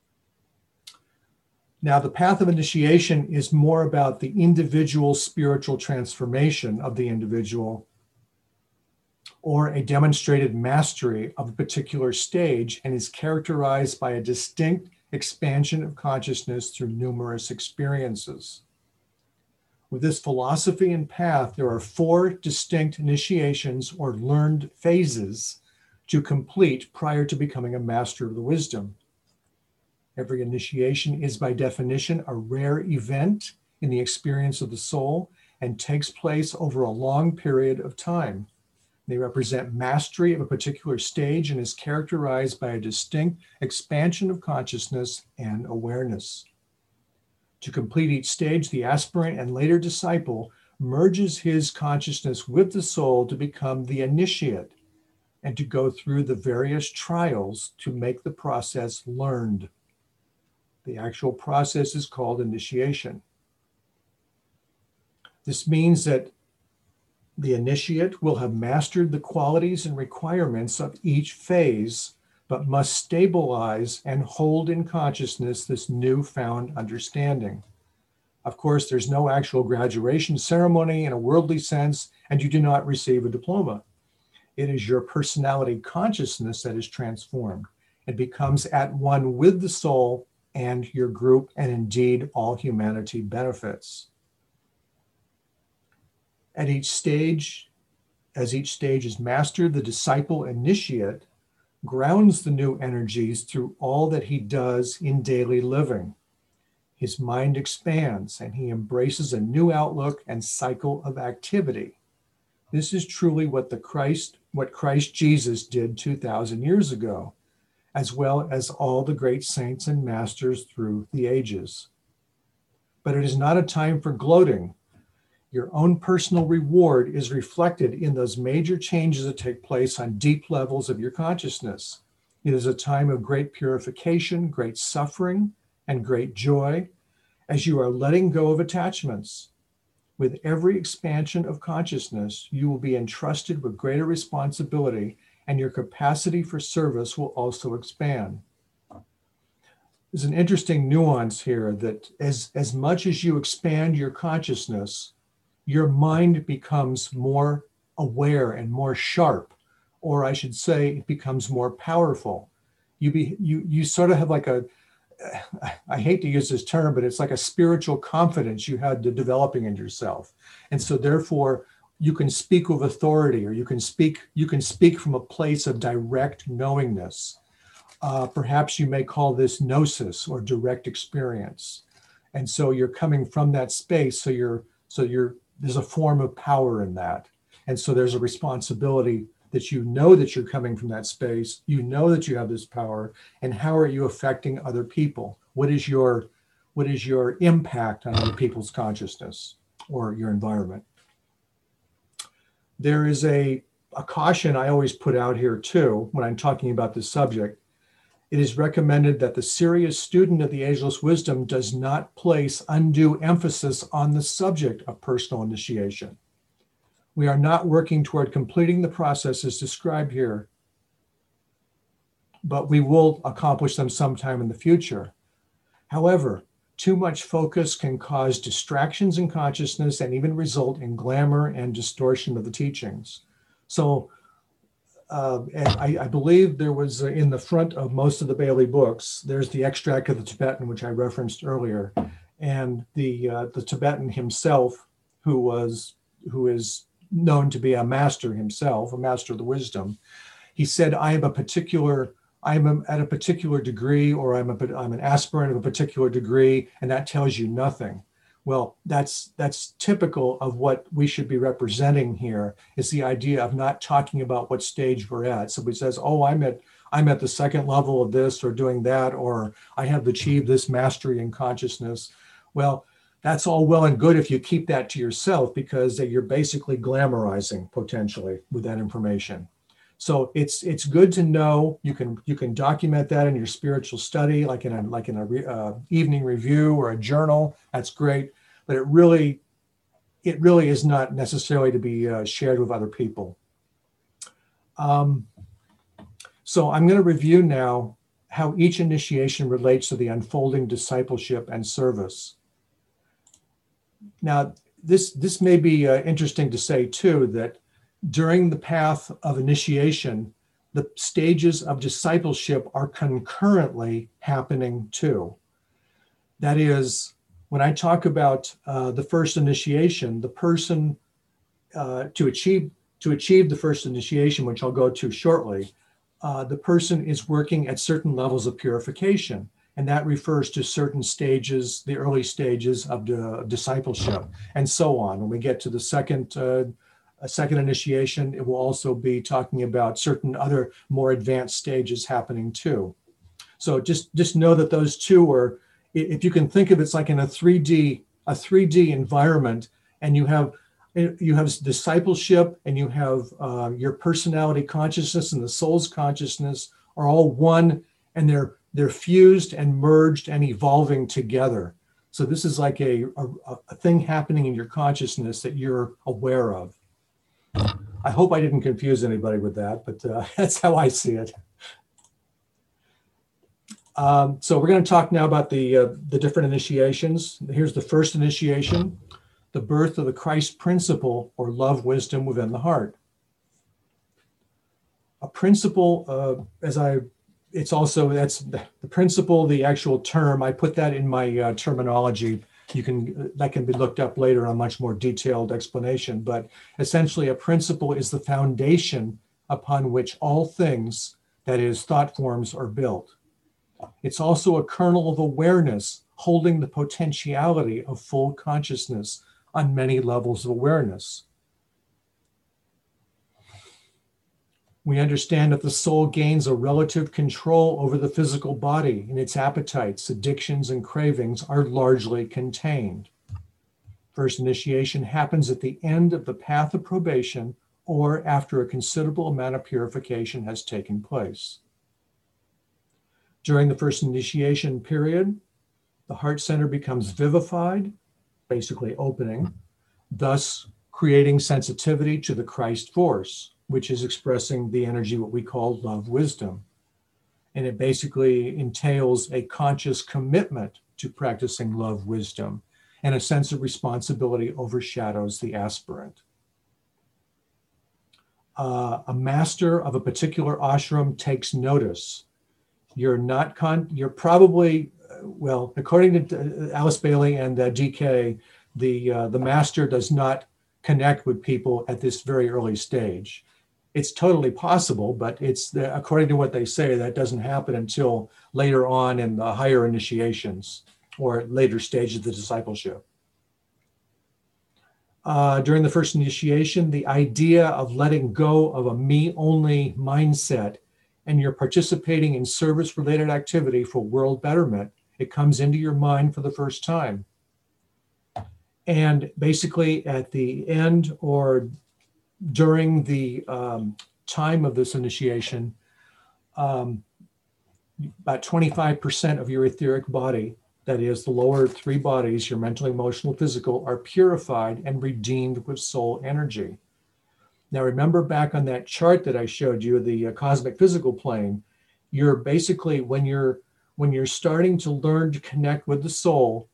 Now, the path of initiation is more about the individual spiritual transformation of the individual, or a demonstrated mastery of a particular stage, and is characterized by a distinct expansion of consciousness through numerous experiences. With this philosophy and path, there are 4 distinct initiations or learned phases to complete prior to becoming a master of the wisdom. Every initiation is by definition a rare event in the experience of the soul and takes place over a long period of time. They represent mastery of a particular stage and is characterized by a distinct expansion of consciousness and awareness. To complete each stage, the aspirant and later disciple merges his consciousness with the soul to become the initiate and to go through the various trials to make the process learned. The actual process is called initiation. This means that the initiate will have mastered the qualities and requirements of each phase, but must stabilize and hold in consciousness this newfound understanding. Of course, there's no actual graduation ceremony in a worldly sense, and you do not receive a diploma. It is your personality consciousness that is transformed. It becomes at one with the soul and your group, and indeed all humanity benefits. As each stage is mastered, the disciple initiate grounds the new energies through all that he does in daily living. His mind expands and he embraces a new outlook and cycle of activity. This is truly what Christ Jesus did 2,000 years ago, as well as all the great saints and masters through the ages. But it is not a time for gloating. Your own personal reward is reflected in those major changes that take place on deep levels of your consciousness. It is a time of great purification, great suffering, and great joy as you are letting go of attachments. With every expansion of consciousness, you will be entrusted with greater responsibility, and your capacity for service will also expand. There's an interesting nuance here that as much as you expand your consciousness, your mind becomes more aware and more sharp, or I should say, it becomes more powerful. You sort of have like I hate to use this term, but it's like a spiritual confidence you had developing in yourself. And so therefore you can speak with authority, or you can speak from a place of direct knowingness. Perhaps you may call this gnosis, or direct experience. And so you're coming from that space. So there's a form of power in that. And so there's a responsibility that you know that you're coming from that space, you know that you have this power, and how are you affecting other people? What is your impact on other people's consciousness or your environment? There is a caution I always put out here too when I'm talking about this subject. It is recommended that the serious student of the Ageless Wisdom does not place undue emphasis on the subject of personal initiation. We are not working toward completing the processes described here, but we will accomplish them sometime in the future. However, too much focus can cause distractions in consciousness and even result in glamour and distortion of the teachings. So, and I believe there was in the front of most of the Bailey books, there's the extract of the Tibetan, which I referenced earlier, and the Tibetan himself, who is known to be a master himself, a master of the wisdom. He said, I'm at a particular degree, or I'm an aspirant of a particular degree, and that tells you nothing. Well, that's typical of what we should be representing here, is the idea of not talking about what stage we're at. Somebody says, oh, I'm at the second level of this or doing that, or I have achieved this mastery in consciousness. Well, that's all well and good if you keep that to yourself, because you're basically glamorizing potentially with that information. So it's good to know. You can document that in your spiritual study, like in a evening review or a journal. That's great, but it really is not necessarily to be shared with other people. So I'm going to review now how each initiation relates to the unfolding discipleship and service. Now, this may be interesting to say too, that during the path of initiation, the stages of discipleship are concurrently happening too. That is, when I talk about the first initiation, the person to achieve the first initiation, which I'll go to shortly, the person is working at certain levels of purification. And that refers to certain stages, the early stages of discipleship, and so on. When we get to the second initiation, it will also be talking about certain other more advanced stages happening too. So just know that those two are, if you can think of it's like in a 3D environment, and you have discipleship, and you have your personality consciousness and the soul's consciousness are all one, and they're fused and merged and evolving together. So this is like a thing happening in your consciousness that you're aware of. I hope I didn't confuse anybody with that, but that's how I see it. So we're going to talk now about the different initiations. Here's the first initiation, the birth of the Christ principle, or love wisdom within the heart. A principle, it's also, that's the principle, the actual term. I put that in my terminology. That can be looked up later on a much more detailed explanation. But essentially, a principle is the foundation upon which all things, that is, thought forms, are built. It's also a kernel of awareness holding the potentiality of full consciousness on many levels of awareness. We understand that the soul gains a relative control over the physical body, and its appetites, addictions, and cravings are largely contained. First initiation happens at the end of the path of probation, or after a considerable amount of purification has taken place. During the first initiation period, the heart center becomes vivified, basically opening, thus creating sensitivity to the Christ force, which is expressing the energy, what we call love wisdom. And it basically entails a conscious commitment to practicing love wisdom, and a sense of responsibility overshadows the aspirant. a master of a particular ashram takes notice. You're probably, well, according to Alice Bailey and DK, the master does not connect with people at this very early stage. It's totally possible, but it's according to what they say, that doesn't happen until later on in the higher initiations or later stages of the discipleship. During the first initiation, the idea of letting go of a me-only mindset and you're participating in service-related activity for world betterment, it comes into your mind for the first time. And basically at the end or during the time of this initiation, about 25% of your etheric body, that is the lower three bodies, your mental, emotional, physical, are purified and redeemed with soul energy. Now remember back on that chart that I showed you, the cosmic physical plane, you're basically, when you're starting to learn to connect with the soul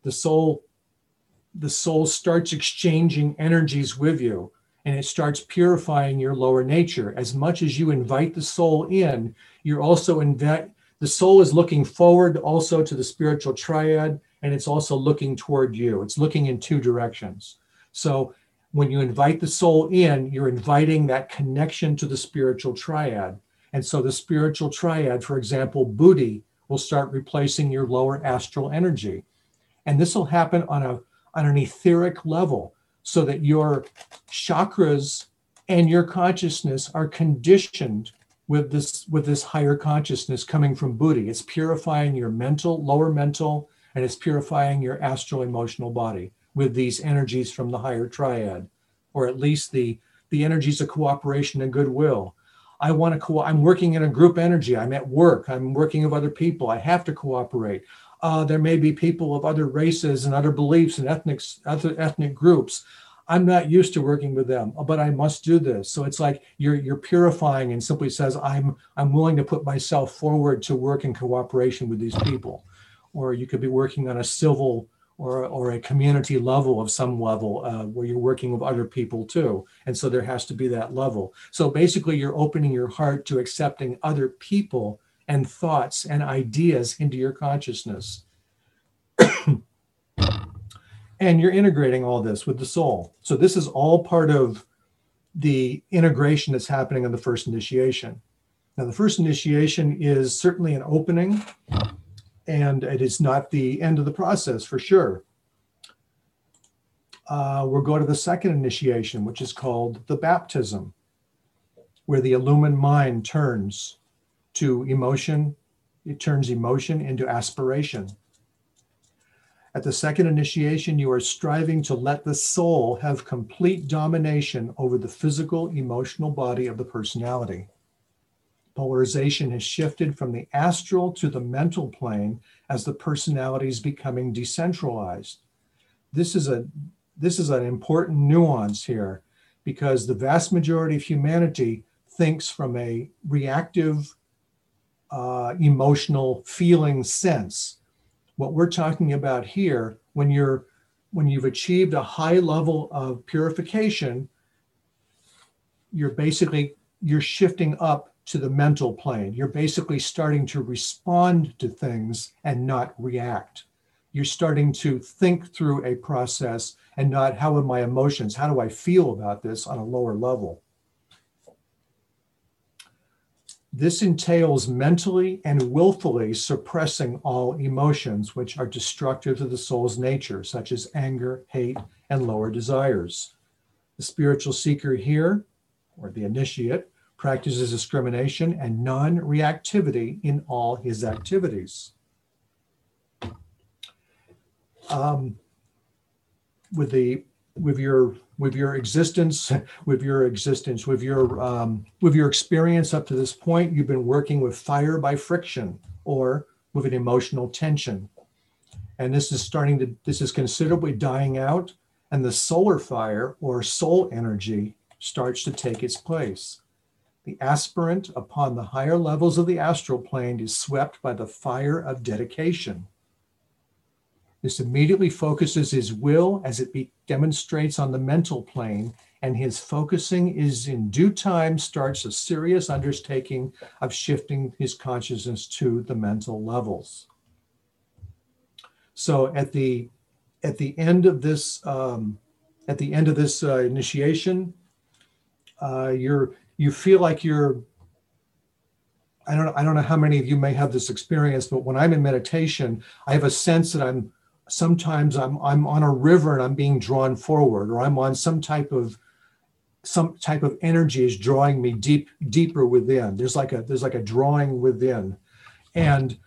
starts exchanging energies with you, and it starts purifying your lower nature. As much as you invite the soul in, you're also the soul is looking forward also to the spiritual triad, and it's also looking toward you. It's looking in two directions. So when you invite the soul in, you're inviting that connection to the spiritual triad. And so the spiritual triad, for example, Buddhi, will start replacing your lower astral energy. And this will happen on an etheric level, so that your chakras and your consciousness are conditioned with this higher consciousness coming from Buddhi. It's purifying your lower mental, and it's purifying your astral emotional body with these energies from the higher triad, or at least the energies of cooperation and goodwill. I'm working in a group energy. I'm at work. I'm working with other people. I have to cooperate. There may be people of other races and other beliefs and other ethnic groups. I'm not used to working with them, but I must do this. So it's like you're purifying and simply says, I'm willing to put myself forward to work in cooperation with these people. Or you could be working on a civil or a community level of some level where you're working with other people too. And so there has to be that level. So basically you're opening your heart to accepting other people and thoughts and ideas into your consciousness. And you're integrating all this with the soul. So this is all part of the integration that's happening in the first initiation. Now, the first initiation is certainly an opening, and it is not the end of the process for sure. We'll go to the second initiation, which is called the baptism, where the illumined mind turns to emotion. It turns emotion into aspiration. At the second initiation, you are striving to let the soul have complete domination over the physical, emotional body of the personality. Polarization has shifted from the astral to the mental plane as the personality is becoming decentralized. This is an important nuance here, because the vast majority of humanity thinks from a reactive, emotional feeling sense. What we're talking about here, when you've achieved a high level of purification, you're shifting up to the mental plane. You're basically starting to respond to things and not react. You're starting to think through a process and not, how are my emotions? How do I feel about this on a lower level? This entails mentally and willfully suppressing all emotions which are destructive to the soul's nature, such as anger, hate, and lower desires. The spiritual seeker here, or the initiate, practices discrimination and non-reactivity in all his activities. With your experience up to this point, you've been working with fire by friction or with an emotional tension. And this is considerably dying out, and the solar fire or soul energy starts to take its place. The aspirant upon the higher levels of the astral plane is swept by the fire of dedication. This immediately focuses his will as it demonstrates on the mental plane, and his focusing is in due time starts a serious undertaking of shifting his consciousness to the mental levels. So at the end of this initiation, you feel like you're, I don't know how many of you may have this experience, but when I'm in meditation, I have a sense that sometimes I'm on a river and I'm being drawn forward, or I'm on some type of energy is drawing me deeper within. There's like a drawing within, and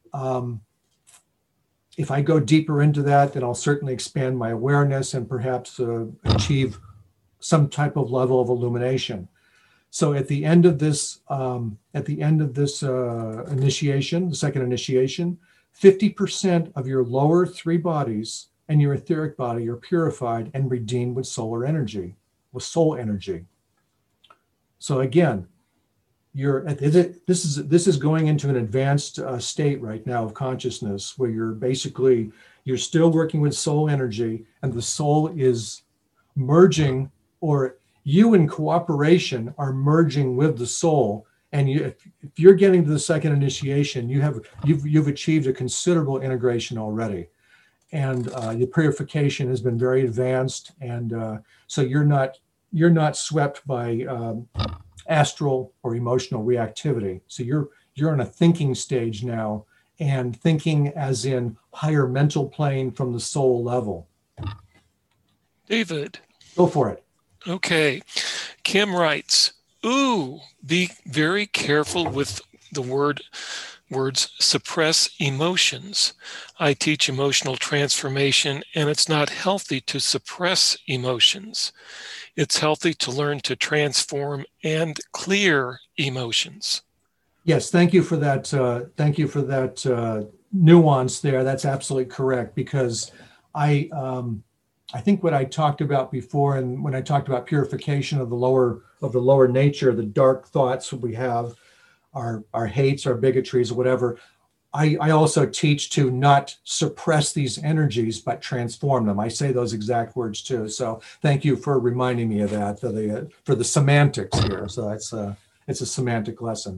if I go deeper into that, then I'll certainly expand my awareness and perhaps achieve some type of level of illumination. So at the end of this initiation, the second initiation, 50% of your lower three bodies and your etheric body are purified and redeemed with soul energy. So again, this is going into an advanced state right now of consciousness, where you're still working with soul energy, and the soul is merging, or you in cooperation are merging with the soul. And if you're getting to the second initiation, you've achieved a considerable integration already, and the purification has been very advanced, and so you're not swept by astral or emotional reactivity. So you're in a thinking stage now, and thinking as in higher mental plane from the soul level. David. Go for it. Okay. Kim writes, ooh, be very careful with the words suppress emotions. I teach emotional transformation, and it's not healthy to suppress emotions. It's healthy to learn to transform and clear emotions. Yes, thank you for that. Thank you for that nuance there. That's absolutely correct, because I think what I talked about before, and when I talked about purification of the lower nature, the dark thoughts we have, our hates, our bigotries, whatever. I also teach to not suppress these energies, but transform them. I say those exact words too. So thank you for reminding me of that, for the semantics here. So it's a semantic lesson.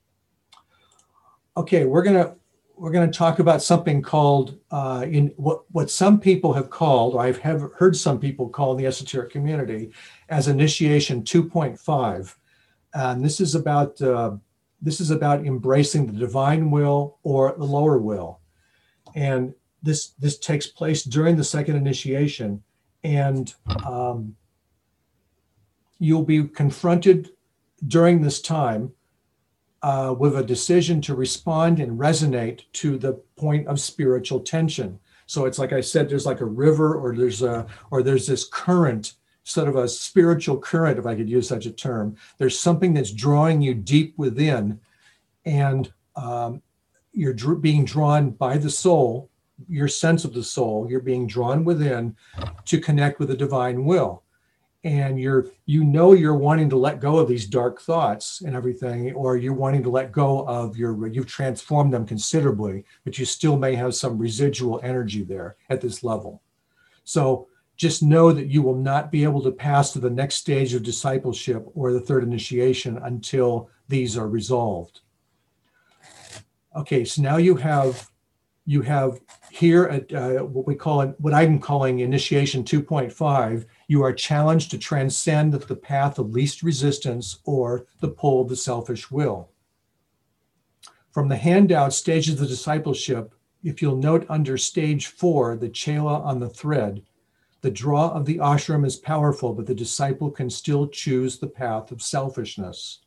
Okay, we're gonna talk about something called in what some people have called, or I've heard some people call in the esoteric community, as initiation 2.5, and this is about embracing the divine will or the lower will. And this takes place during the second initiation, and you'll be confronted during this time with a decision to respond and resonate to the point of spiritual tension. So it's like I said, there's like a river, or there's this current, sort of a spiritual current, if I could use such a term. There's something that's drawing you deep within, and you're being drawn by the soul, your sense of the soul. You're being drawn within to connect with the divine will, and you're wanting to let go of these dark thoughts and everything, or you're wanting to let go of you've transformed them considerably, but you still may have some residual energy there at this level. So just know that you will not be able to pass to the next stage of discipleship or the third initiation until these are resolved. Okay, so now you have here at what I'm calling initiation 2.5, you are challenged to transcend the path of least resistance, or the pull of the selfish will. From the handout stages of discipleship, if you'll note under stage 4, the chela on the thread, the draw of the ashram is powerful, but the disciple can still choose the path of selfishness.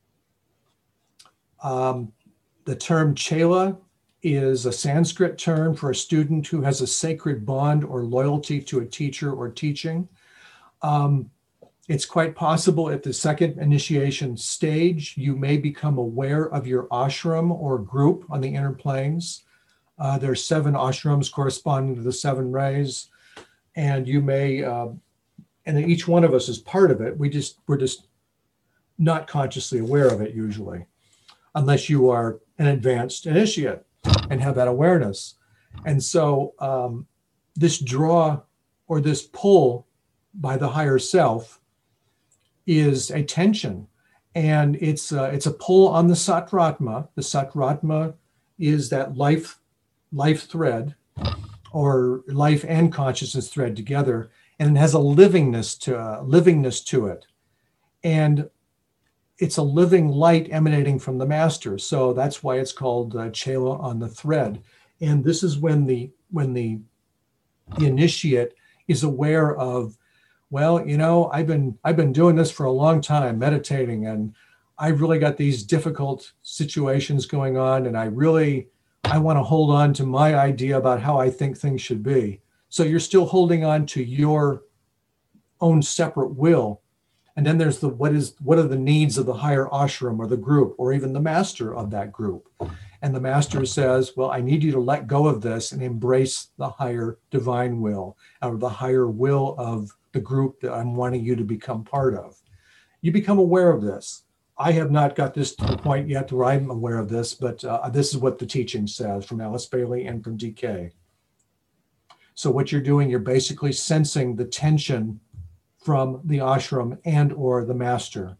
The term chela is a Sanskrit term for a student who has a sacred bond or loyalty to a teacher or teaching. It's quite possible at the second initiation stage, you may become aware of your ashram or group on the inner planes. There are 7 ashrams corresponding to the 7 rays. And you may, and each one of us is part of it. We're just not consciously aware of it usually, unless you are an advanced initiate and have that awareness. And so this draw or this pull by the higher self is a tension. And it's a pull on the Satratma. The Satratma is that life thread, or life and consciousness thread together, and it has a livingness to it. And it's a living light emanating from the master. So that's why it's called Chela on the thread. And this is when the initiate is aware of, well, you know, I've been doing this for a long time, meditating, and I've really got these difficult situations going on, and I want to hold on to my idea about how I think things should be. So you're still holding on to your own separate will. And then there's what are the needs of the higher ashram or the group or even the master of that group. And the master says, well, I need you to let go of this and embrace the higher divine will, or the higher will of the group that I'm wanting you to become part of. You become aware of this. I have not got this to the point yet where I'm aware of this, but this is what the teaching says from Alice Bailey and from DK. So what you're doing, you're basically sensing the tension from the ashram and or the master.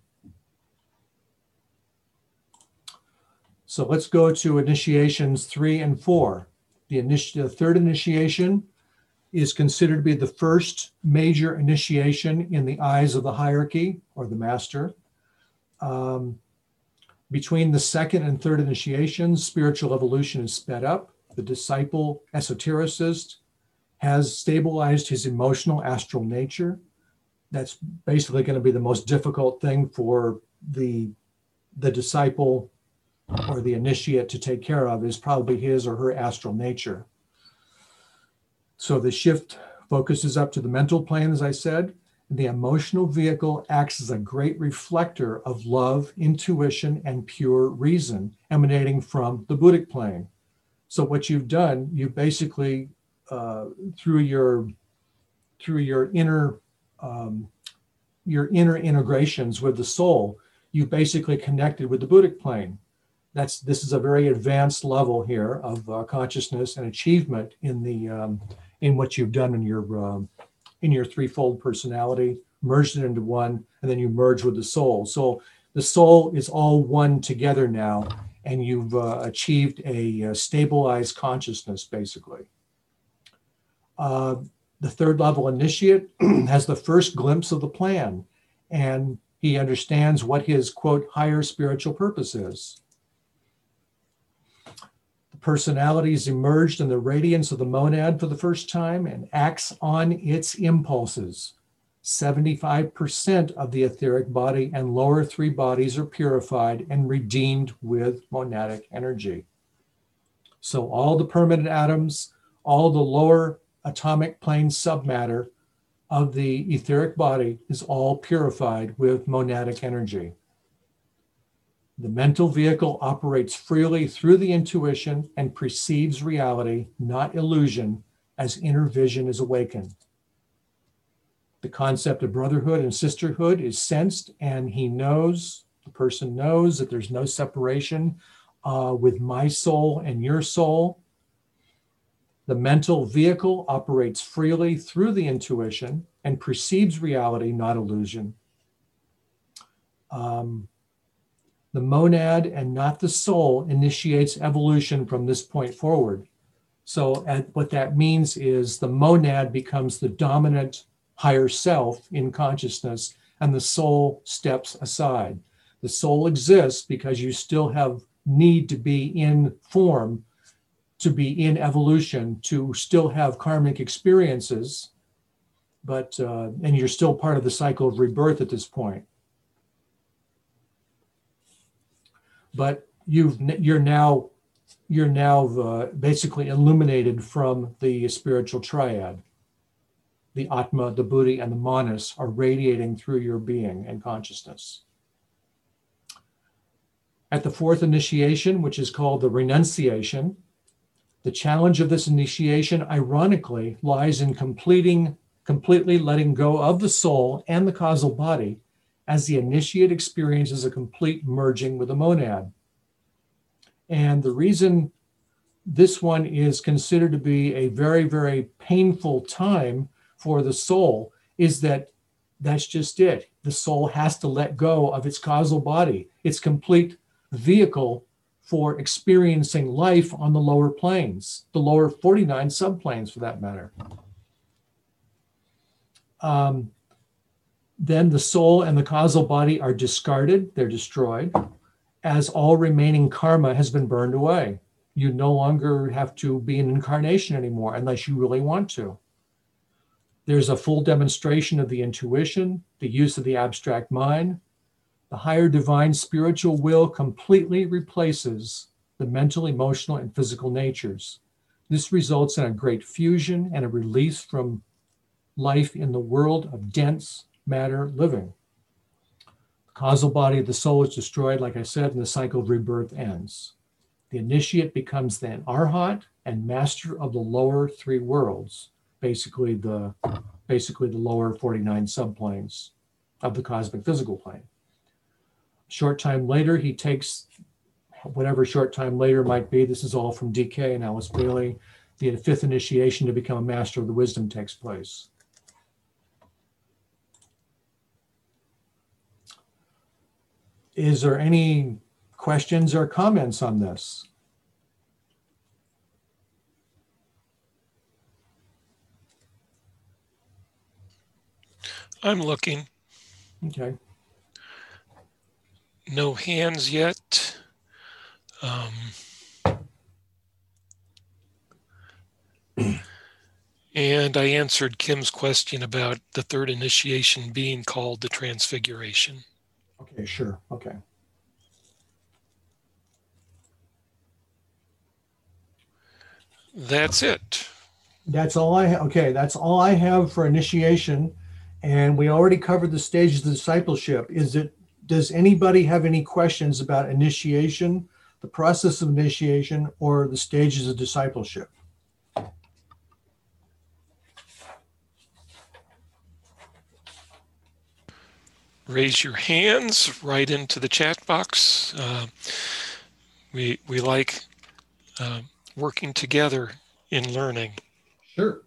So let's go to initiations 3 and 4. The third initiation is considered to be the first major initiation in the eyes of the hierarchy or the master. Between the second and third initiations, spiritual evolution is sped up. The disciple esotericist has stabilized his emotional astral nature. That's basically going to be the most difficult thing for the disciple or the initiate to take care of, is probably his or her astral nature. So the shift focuses up to the mental plane, as I said. The emotional vehicle acts as a great reflector of love, intuition, and pure reason emanating from the Buddhic plane. So what you've done, you basically, through your inner integrations with the soul, you've basically connected with the Buddhic plane. This is a very advanced level here of consciousness and achievement in what you've done in your threefold personality, merged it into one, and then you merge with the soul. So the soul is all one together now, and you've achieved a stabilized consciousness, basically. The third level initiate has the first glimpse of the plan, and he understands what his, quote, higher spiritual purpose is. The personality is emerged in the radiance of the monad for the first time and acts on its impulses. 75% of the etheric body and lower 3 bodies are purified and redeemed with monadic energy. So all the permanent atoms, all the lower atomic plane submatter of the etheric body is all purified with monadic energy. The mental vehicle operates freely through the intuition and perceives reality, not illusion, as inner vision is awakened. The concept of brotherhood and sisterhood is sensed, and the person knows that there's no separation with my soul and your soul. The mental vehicle operates freely through the intuition and perceives reality, not illusion. The monad and not the soul initiates evolution from this point forward. So what that means is the monad becomes the dominant higher self in consciousness, and the soul steps aside. The soul exists because you still have need to be in form, to be in evolution, to still have karmic experiences, but and you're still part of the cycle of rebirth at this point. But you're now basically illuminated from the spiritual triad. The Atma, the Buddhi, and the Manas are radiating through your being and consciousness. At the fourth initiation, which is called the renunciation, the challenge of this initiation, ironically, lies in completely letting go of the soul and the causal body, as the initiate experiences a complete merging with the monad. And the reason this one is considered to be a very, very painful time for the soul, is that that's just it. The soul has to let go of its causal body, its complete vehicle for experiencing life on the lower planes, the lower 49 subplanes for that matter. Then the soul and the causal body are discarded, they're destroyed, as all remaining karma has been burned away. You no longer have to be an incarnation anymore unless you really want to. There's a full demonstration of the intuition, the use of the abstract mind. The higher divine spiritual will completely replaces the mental, emotional, and physical natures. This results in a great fusion and a release from life in the world of dense matter living. The causal body of the soul is destroyed, like I said, and the cycle of rebirth ends. The initiate becomes then arhat and master of the lower three worlds, basically the lower 49 subplanes of the cosmic physical plane. Short time later, he takes whatever short time later might be. This is all from DK and Alice Bailey. The fifth initiation to become a master of the wisdom takes place. Is there any questions or comments on this? I'm looking. Okay. No hands yet. And I answered Kim's question about the third initiation being called the Transfiguration. Okay, sure. Okay. That's it. That's all I have. Okay, that's all I have for initiation. And we already covered the stages of discipleship. Does anybody have any questions about initiation, the process of initiation, or the stages of discipleship? Raise your hands right into the chat box. We like working together in learning. Sure.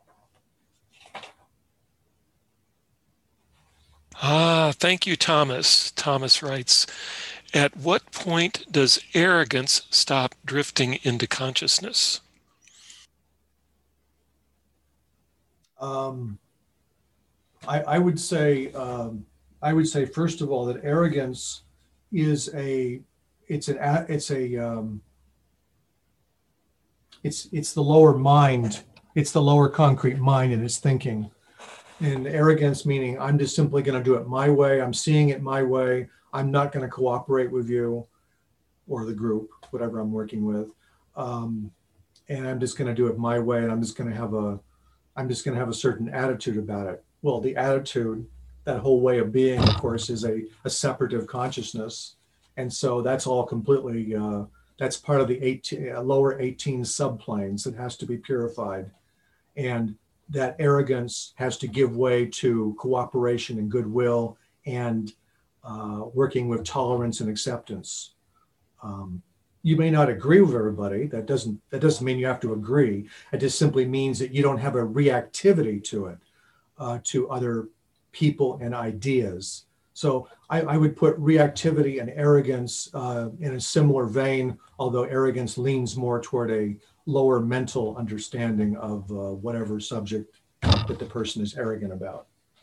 Thank you, Thomas. Thomas writes, at what point does arrogance stop drifting into consciousness? I would say first of all that arrogance is it's the lower mind, it's the lower concrete mind in its thinking. And arrogance meaning I'm just simply going to do it my way. I'm seeing it my way. I'm not going to cooperate with you or the group, whatever I'm working with. And I'm just going to do it my way. And I'm just going to have a certain attitude about it. Well, the attitude, that whole way of being, of course, is a separative consciousness. And so that's all completely, that's part of the lower 18 subplanes that has to be purified. And that arrogance has to give way to cooperation and goodwill and working with tolerance and acceptance. You may not agree with everybody. That doesn't mean you have to agree. It just simply means that you don't have a reactivity to it, to other people and ideas. So I would put reactivity and arrogance in a similar vein, although arrogance leans more toward a lower mental understanding of whatever subject that the person is arrogant about.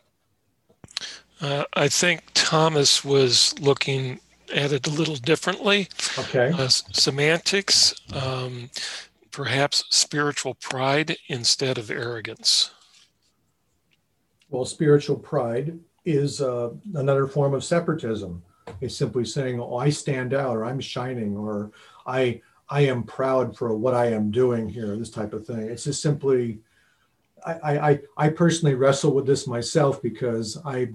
I think Thomas was looking at it a little differently. Okay. Semantics, perhaps spiritual pride instead of arrogance. Well, spiritual pride is another form of separatism. It's simply saying, oh, I stand out, or I'm shining, or I am proud for what I am doing here, this type of thing. It's just simply, I personally wrestle with this myself because I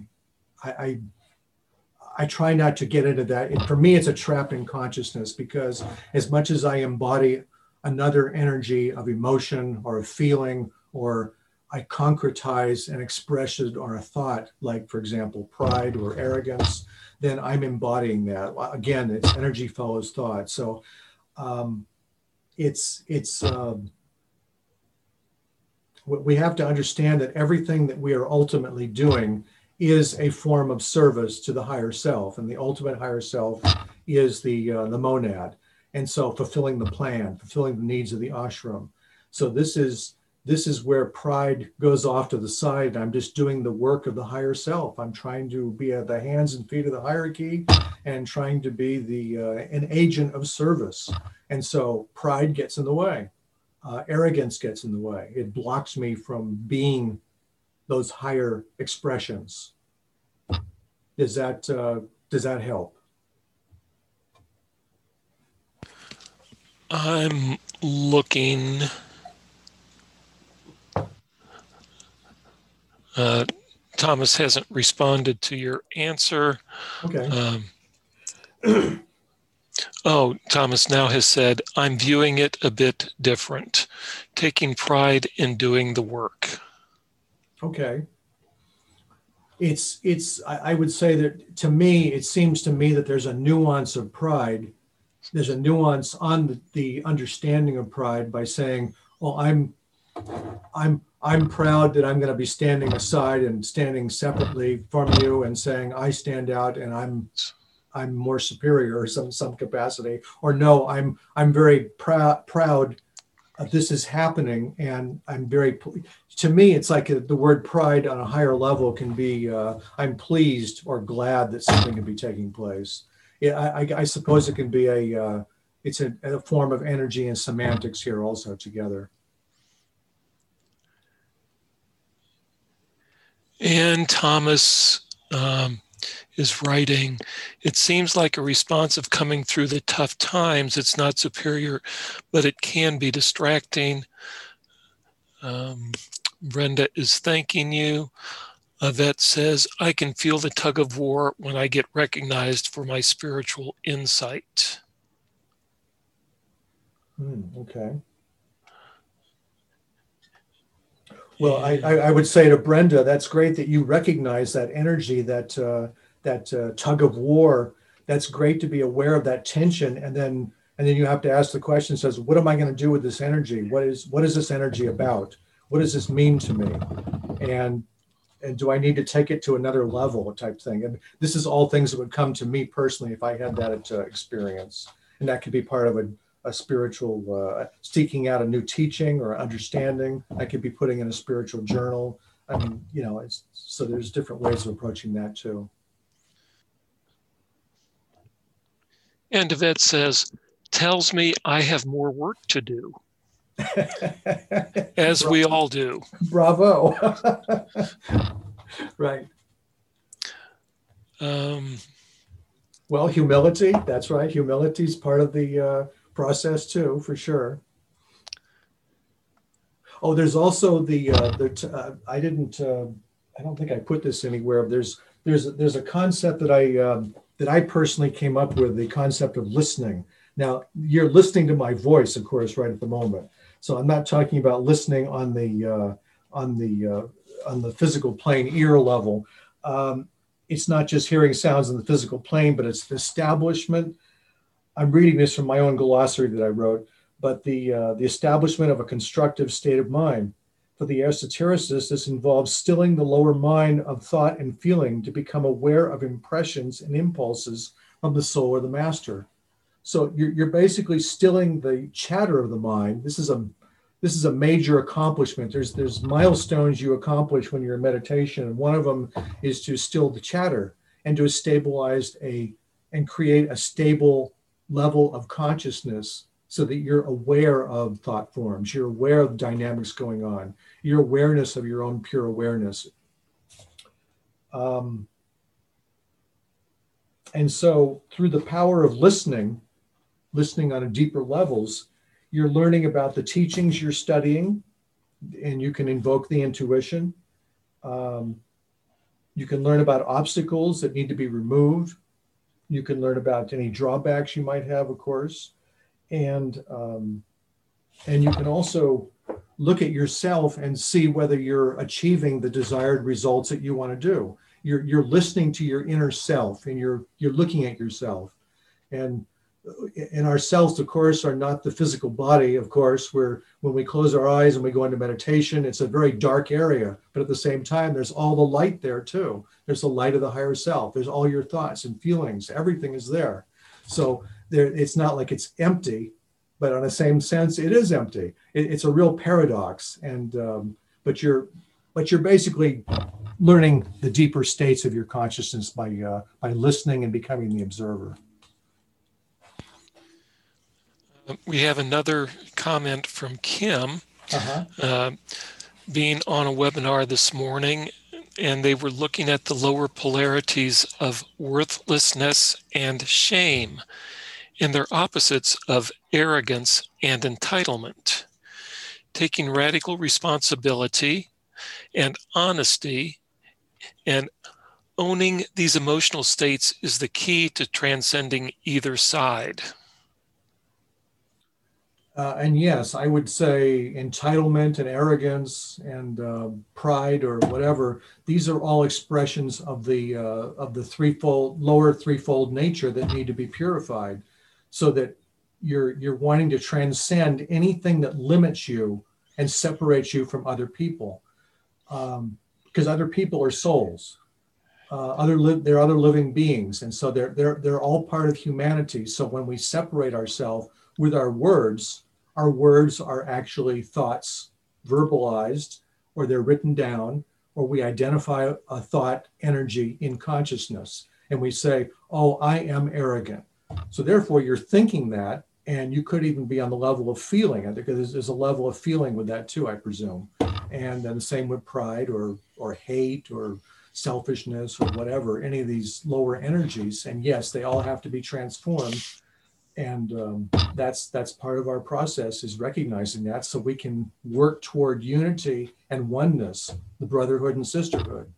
try not to get into that. For me, it's a trap in consciousness because as much as I embody another energy of emotion or a feeling, or I concretize an expression or a thought, like, for example, pride or arrogance, then I'm embodying that. Again, it's energy follows thought. So we have to understand that everything that we are ultimately doing is a form of service to the higher self, and the ultimate higher self is the monad. And so fulfilling the plan, fulfilling the needs of the ashram. So this is where pride goes off to the side. I'm just doing the work of the higher self. I'm trying to be at the hands and feet of the hierarchy and trying to be an agent of service. And so pride gets in the way. Arrogance gets in the way. It blocks me from being those higher expressions. Does that help? I'm looking. Thomas hasn't responded to your answer. Okay. Thomas now has said, I'm viewing it a bit different, taking pride in doing the work. Okay. I would say that to me, it seems to me that there's a nuance of pride. There's a nuance on the understanding of pride by saying, well, I'm proud that I'm going to be standing aside and standing separately from you and saying I stand out and I'm more superior or some capacity. Or no, I'm very proud this is happening, and I'm very. To me, it's like the word pride on a higher level can be I'm pleased or glad that something can be taking place. Yeah, I suppose it can be it's a form of energy and semantics here also together. And Thomas is writing, it seems like a response of coming through the tough times. It's not superior, but it can be distracting. Brenda is thanking you. Yvette says, I can feel the tug of war when I get recognized for my spiritual insight. Okay. Well, I would say to Brenda, that's great that you recognize that energy, that tug of war. That's great to be aware of that tension, and then you have to ask the question: says, what am I going to do with this energy? What is this energy about? What does this mean to me? And do I need to take it to another level, type thing? And this is all things that would come to me personally if I had that experience, and that could be part of a spiritual, seeking out a new teaching or understanding. I could be putting in a spiritual journal. I mean, so there's different ways of approaching that too. And Yvette says, tells me I have more work to do. As we all do. Bravo. Right. Well, humility, that's right. Humility is part of the process too, for sure. Oh, there's also I don't think I put this anywhere. There's a concept that I personally came up with, the concept of listening. Now, you're listening to my voice, of course, right at the moment. So I'm not talking about listening on the physical plane ear level. It's not just hearing sounds in the physical plane, but it's the establishment. I'm reading this from my own glossary that I wrote, but the establishment of a constructive state of mind. For the esotericist, this involves stilling the lower mind of thought and feeling to become aware of impressions and impulses from the soul or the master. So you're basically stilling the chatter of the mind. This is a major accomplishment. There's milestones you accomplish when you're in meditation, and one of them is to still the chatter and to stabilize and create a stable level of consciousness so that you're aware of thought forms, you're aware of dynamics going on, your awareness of your own pure awareness. And so through the power of listening on a deeper levels, you're learning about the teachings you're studying, and you can invoke the intuition. You can learn about obstacles that need to be removed. You can learn about any drawbacks you might have, of course. And you can also look at yourself and see whether you're achieving the desired results that you want to do. You're listening to your inner self, and you're looking at yourself. And and our cells, of course, are not the physical body, of course, where when we close our eyes and we go into meditation, it's a very dark area. But at the same time, there's all the light there too. There's the light of the higher self. There's all your thoughts and feelings. Everything is there. So it's not like it's empty, but on the same sense, it is empty. It's a real paradox. And but you're basically learning the deeper states of your consciousness by listening and becoming the observer. We have another comment from Kim, being on a webinar this morning, and they were looking at the lower polarities of worthlessness and shame and their opposites of arrogance and entitlement. Taking radical responsibility and honesty and owning these emotional states is the key to transcending either side. And yes, I would say entitlement and arrogance and pride or whatever, these are all expressions of the lower threefold nature that need to be purified, so that you're wanting to transcend anything that limits you and separates you from other people. Because other people are souls. They're other living beings. And so they're all part of humanity. So when we separate ourselves with our words are actually thoughts verbalized, or they're written down, or we identify a thought energy in consciousness. And we say, oh, I am arrogant. So therefore you're thinking that, and you could even be on the level of feeling. I think there's a level of feeling with that too, I presume. And then the same with pride or hate or selfishness or whatever, any of these lower energies. And yes, they all have to be transformed. And that's part of our process, is recognizing that, so we can work toward unity and oneness, the brotherhood and sisterhood.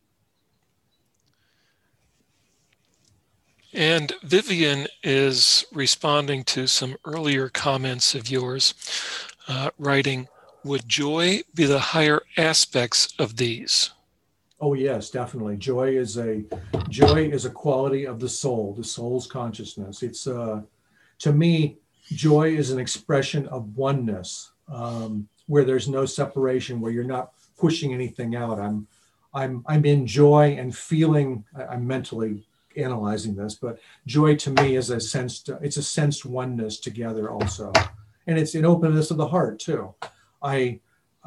And Vivian is responding to some earlier comments of yours, writing, would joy be the higher aspects of these? Oh yes, definitely. Joy is a quality of the soul's consciousness. It's to me, joy is an expression of oneness, where there's no separation, where you're not pushing anything out. I'm in joy and feeling. I'm mentally analyzing this, but joy to me is a sensed oneness together also, and it's an openness of the heart too. I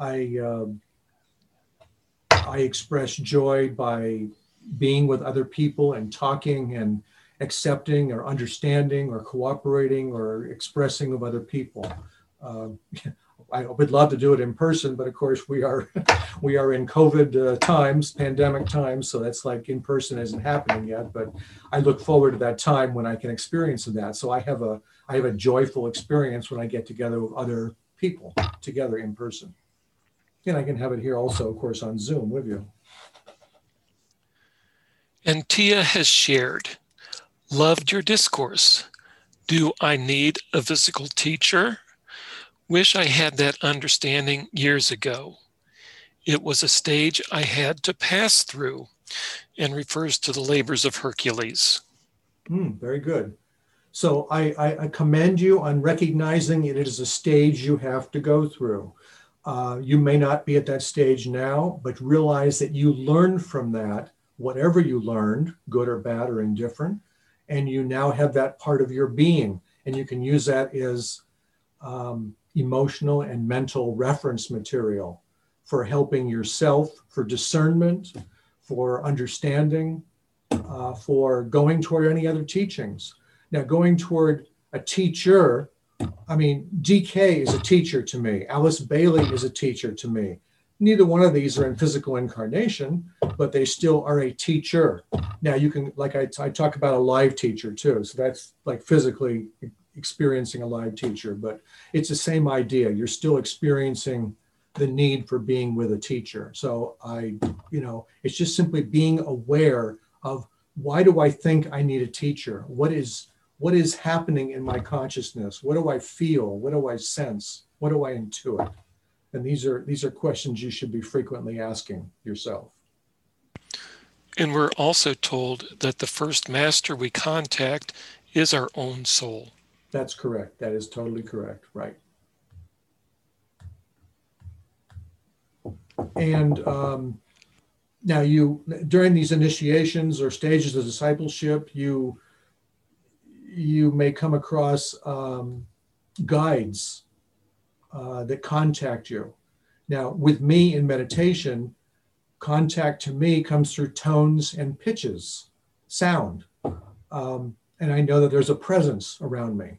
express joy by being with other people and talking and accepting or understanding or cooperating or expressing with other people. I would love to do it in person, but of course we are in COVID times, pandemic times, so that's like in person isn't happening yet. But I look forward to that time when I can experience that. So I have a joyful experience when I get together with other people together in person, and I can have it here also, of course, on Zoom with you. And Tia has shared, loved your discourse. Do I need a physical teacher? Wish I had that understanding years ago. It was a stage I had to pass through, and refers to the labors of Hercules. Very good. So I commend you on recognizing it is a stage you have to go through. You may not be at that stage now, but realize that you learned from that, whatever you learned, good or bad or indifferent, and you now have that part of your being, and you can use that as emotional and mental reference material for helping yourself, for discernment, for understanding, for going toward any other teachings. Now, going toward a teacher, I mean, DK is a teacher to me. Alice Bailey is a teacher to me. Neither one of these are in physical incarnation, but they still are a teacher. Now you can, like I talk about a live teacher too. So that's like physically experiencing a live teacher, but it's the same idea. You're still experiencing the need for being with a teacher. So it's just simply being aware of, why do I think I need a teacher? What is happening in my consciousness? What do I feel? What do I sense? What do I intuit? And these are questions you should be frequently asking yourself. And we're also told that the first master we contact is our own soul. That's correct. That is totally correct. Right. And now during these initiations or stages of discipleship, you may come across guides that contact you. Now, with me in meditation, contact to me comes through tones and pitches, sound. And I know that there's a presence around me.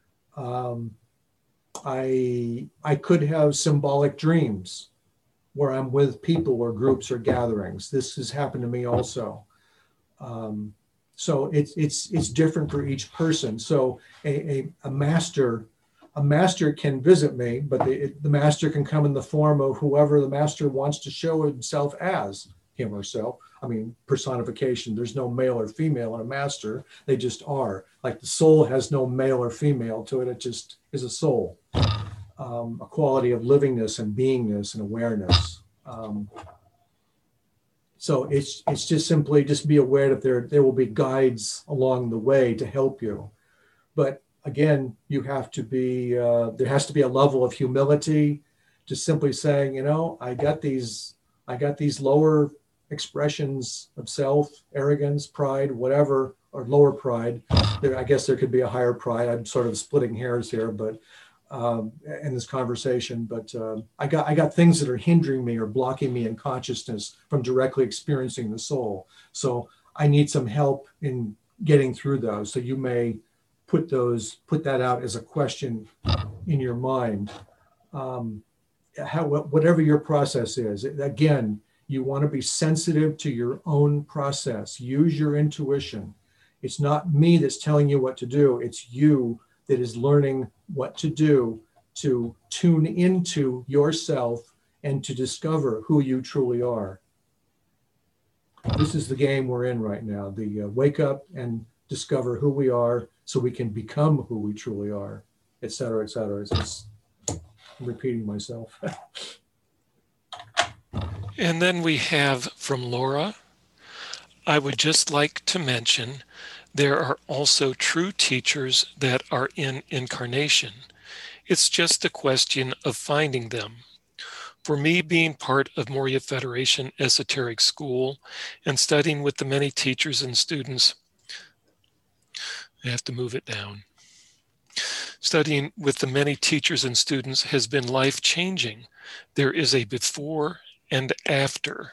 I could have symbolic dreams where I'm with people or groups or gatherings. This has happened to me also. So it's different for each person. So a master can visit me, but the master can come in the form of whoever the master wants to show himself as, him or herself. I mean, personification. There's no male or female in a master. They just are. Like the soul has no male or female to it. It just is a soul, a quality of livingness and beingness and awareness. So it's just simply just be aware that there will be guides along the way to help you. But again, you have to be, there has to be a level of humility to simply saying, I got these lower expressions of self, arrogance, pride, whatever, or lower pride. I guess there could be a higher pride. I'm sort of splitting hairs here, but in this conversation, but I got things that are hindering me or blocking me in consciousness from directly experiencing the soul. So I need some help in getting through those. So you may put that out as a question in your mind. Whatever your process is, again, you want to be sensitive to your own process. Use your intuition. It's not me that's telling you what to do. It's you that is learning what to do to tune into yourself and to discover who you truly are. This is the game we're in right now. The wake up and discover who we are so we can become who we truly are, et cetera, et cetera. I'm repeating myself. And then we have from Laura, I would just like to mention there are also true teachers that are in incarnation. It's just a question of finding them. For me, being part of Moria Federation Esoteric School and studying with the many teachers and students, I have to move it down. Studying with the many teachers and students has been life-changing. There is a before and after.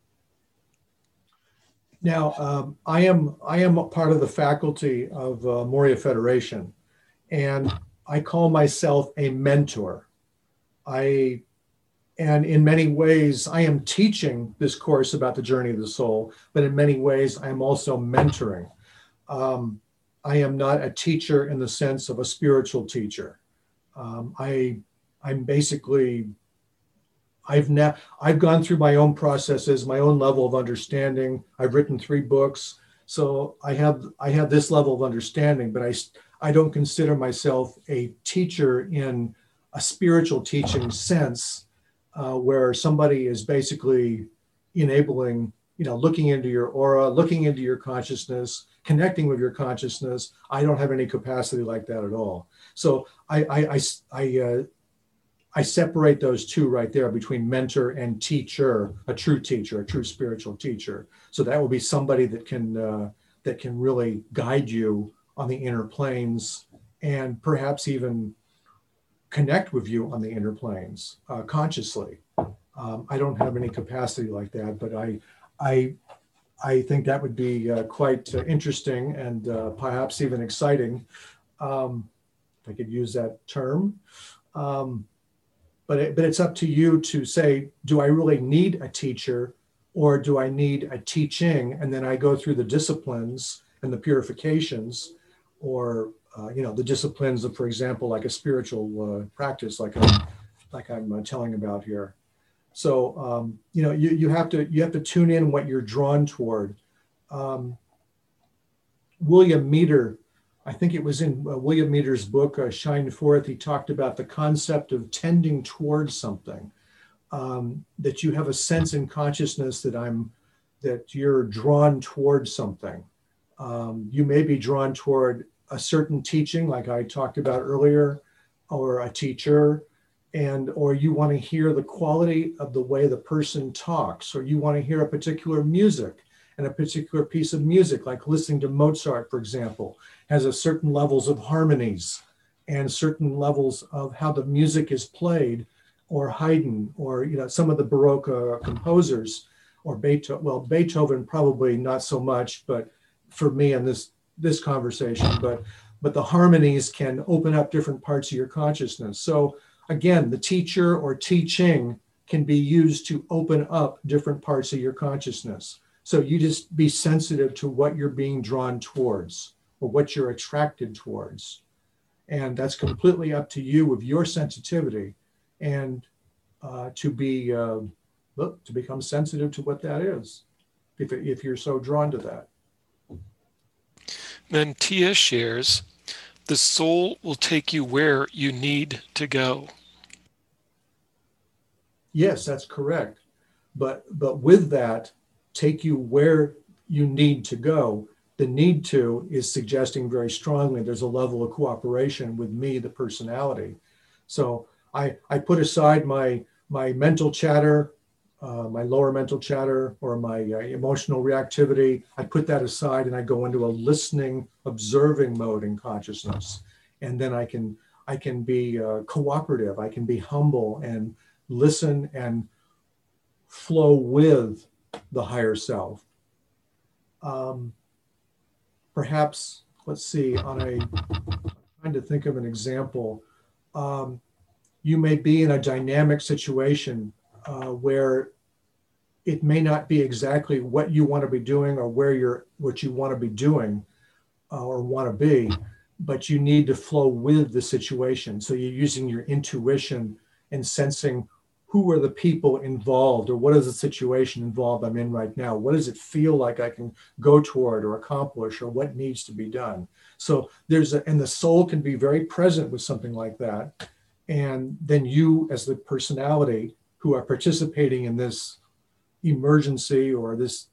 Now, I am a part of the faculty of Moria Federation, and I call myself a mentor. And in many ways, I am teaching this course about the journey of the soul, but in many ways, I am also mentoring. I am not a teacher in the sense of a spiritual teacher. I'm basically, I've gone through my own processes, my own level of understanding. I've written 3 books, so I have this level of understanding, but I don't consider myself a teacher in a spiritual teaching sense, where somebody is basically enabling, looking into your aura, looking into your consciousness, connecting with your consciousness. I don't have any capacity like that at all. So I separate those two right there between mentor and teacher, a true spiritual teacher. So that will be somebody that can really guide you on the inner planes and perhaps even connect with you on the inner planes consciously. I don't have any capacity like that, but I think that would be quite interesting and perhaps even exciting, if I could use that term. But it's up to you to say, do I really need a teacher or do I need a teaching? And then I go through the disciplines and the purifications, or the disciplines of, for example, like a spiritual practice, like I'm telling about here. So you have to tune in what you're drawn toward. William Meeder, I think it was in William Meeder's book, Shine Forth, he talked about the concept of tending towards something, that you have a sense in consciousness that you're drawn towards something. You may be drawn toward a certain teaching, like I talked about earlier, or a teacher, or you want to hear the quality of the way the person talks, or you want to hear a particular music, and a particular piece of music, like listening to Mozart, for example, has a certain levels of harmonies and certain levels of how the music is played, or Haydn, or some of the Baroque composers, or Beethoven. Well, Beethoven probably not so much, but for me in this conversation, but the harmonies can open up different parts of your consciousness. So again, the teacher or teaching can be used to open up different parts of your consciousness. So you just be sensitive to what you're being drawn towards or what you're attracted towards. And that's completely up to you with your sensitivity, and to become sensitive to what that is, if you're so drawn to that. Then Tia shares, the soul will take you where you need to go. Yes, that's correct. But with that, take you where you need to go. The need to is suggesting very strongly there's a level of cooperation with me, the personality. So I put aside my mental chatter, my lower mental chatter, or my emotional reactivity. I put that aside and I go into a listening, observing mode in consciousness. And then I can be cooperative. I can be humble and listen and flow with the higher self. Perhaps, let's see, I'm trying to think of an example. You may be in a dynamic situation where it may not be exactly what you want to be doing or what you want to be doing or want to be, but you need to flow with the situation. So you're using your intuition and sensing who are the people involved, or what is the situation involved I'm in right now? What does it feel like I can go toward or accomplish, or what needs to be done? So and the soul can be very present with something like that. And then you, as the personality who are participating in this emergency or this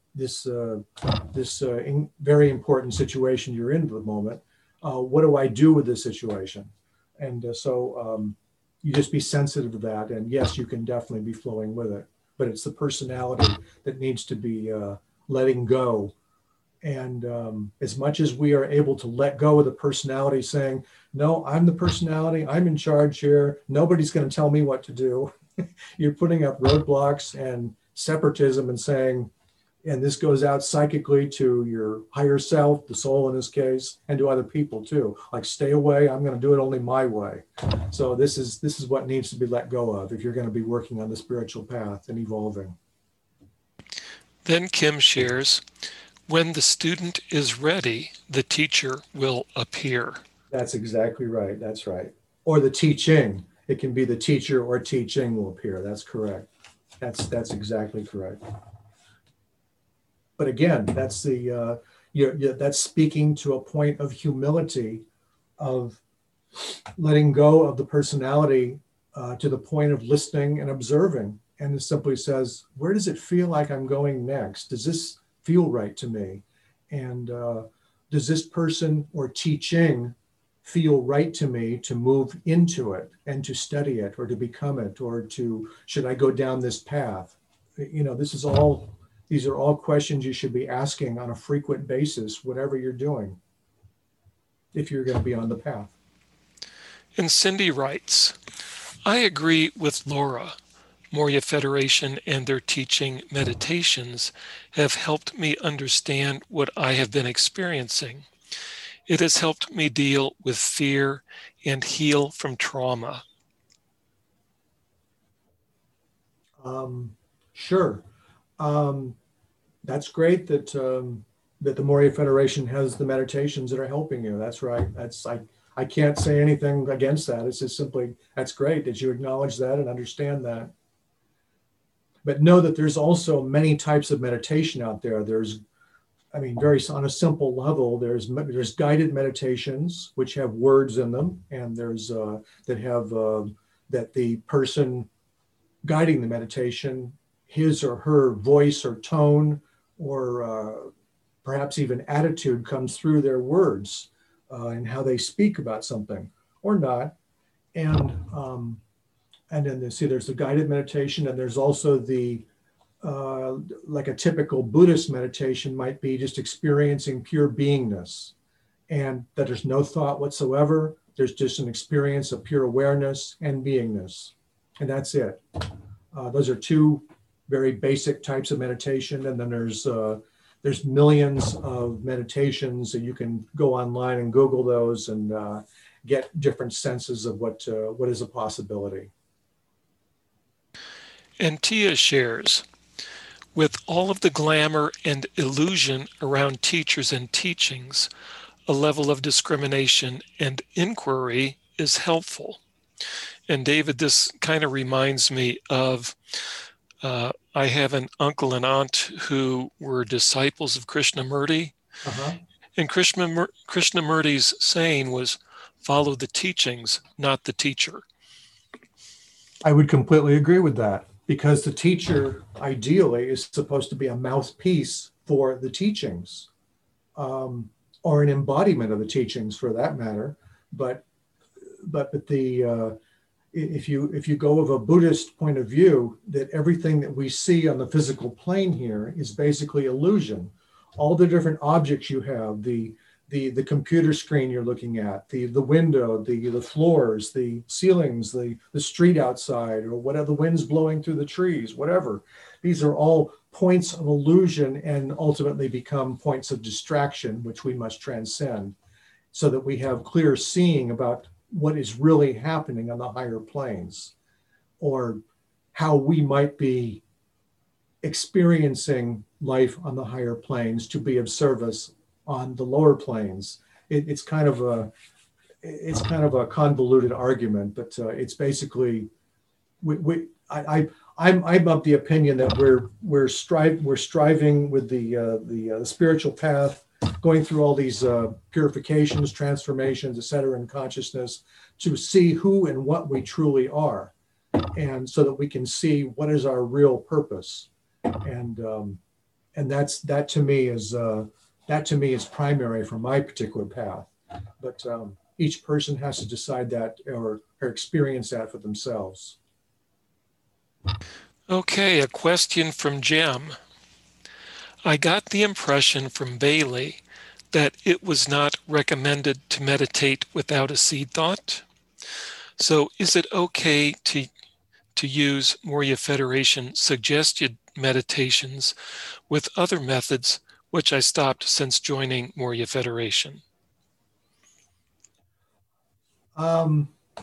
very important situation you're in at the moment, what do I do with this situation? And you just be sensitive to that. And yes, you can definitely be flowing with it, but it's the personality that needs to be letting go. And as much as we are able to let go of the personality, saying, no, I'm the personality, I'm in charge here, nobody's going to tell me what to do. You're putting up roadblocks and separatism and saying, and this goes out psychically to your higher self, the soul in this case, and to other people too. Like, stay away, I'm going to do it only my way. So this is what needs to be let go of if you're going to be working on the spiritual path and evolving. Then Kim shares, when the student is ready, the teacher will appear. That's exactly right. That's right. Or the teaching. It can be the teacher or teaching will appear. That's correct. That's exactly correct. But again, that's that's speaking to a point of humility, of letting go of the personality to the point of listening and observing. And it simply says, where does it feel like I'm going next? Does this feel right to me? And does this person or teaching feel right to me to move into it and to study it or to become it, or should I go down this path? These are all questions you should be asking on a frequent basis, whatever you're doing, if you're going to be on the path. And Cindy writes, I agree with Laura. Moria Federation and their teaching meditations have helped me understand what I have been experiencing. It has helped me deal with fear and heal from trauma. Sure. That's great that the Moria Federation has the meditations that are helping you. That's right. I can't say anything against that. It's just simply, that's great that you acknowledge that and understand that. But know that there's also many types of meditation out there. Very on a simple level, there's guided meditations which have words in them, and there's that the person guiding the meditation, his or her voice or tone or perhaps even attitude comes through their words. and how they speak about something or not. And then there's the guided meditation, and there's also the like a typical Buddhist meditation might be just experiencing pure beingness, and that there's no thought whatsoever. There's just an experience of pure awareness and beingness, and that's it. Those are two very basic types of meditation, and then there's millions of meditations that you can go online and Google those and get different senses of what is a possibility. And Tia shares, with all of the glamour and illusion around teachers and teachings, a level of discrimination and inquiry is helpful. And David, this kind of reminds me of, I have an uncle and aunt who were disciples of Krishnamurti. Uh-huh. And Krishnamurti's saying was, follow the teachings, not the teacher. I would completely agree with that, because the teacher ideally is supposed to be a mouthpiece for the teachings, or an embodiment of the teachings for that matter. But if you go with a Buddhist point of view, that everything that we see on the physical plane here is basically illusion. All the different objects you have, the computer screen you're looking at, the window, the floors, the ceilings, the street outside, or whatever, the wind's blowing through the trees, whatever. These are all points of illusion and ultimately become points of distraction, which we must transcend so that we have clear seeing about what is really happening on the higher planes, or how we might be experiencing life on the higher planes to be of service on the lower planes. It's kind of a convoluted argument, but it's basically I'm of the opinion that we're striving with the spiritual path, going through all these purifications, transformations, et cetera, in consciousness, to see who and what we truly are, and so that we can see what is our real purpose, and that to me is primary for my particular path. But each person has to decide that or experience that for themselves. Okay, a question from Jem. I got the impression from Bailey that it was not recommended to meditate without a seed thought. So is it okay to use Moria Federation suggested meditations with other methods, which I stopped since joining Moria Federation? Well,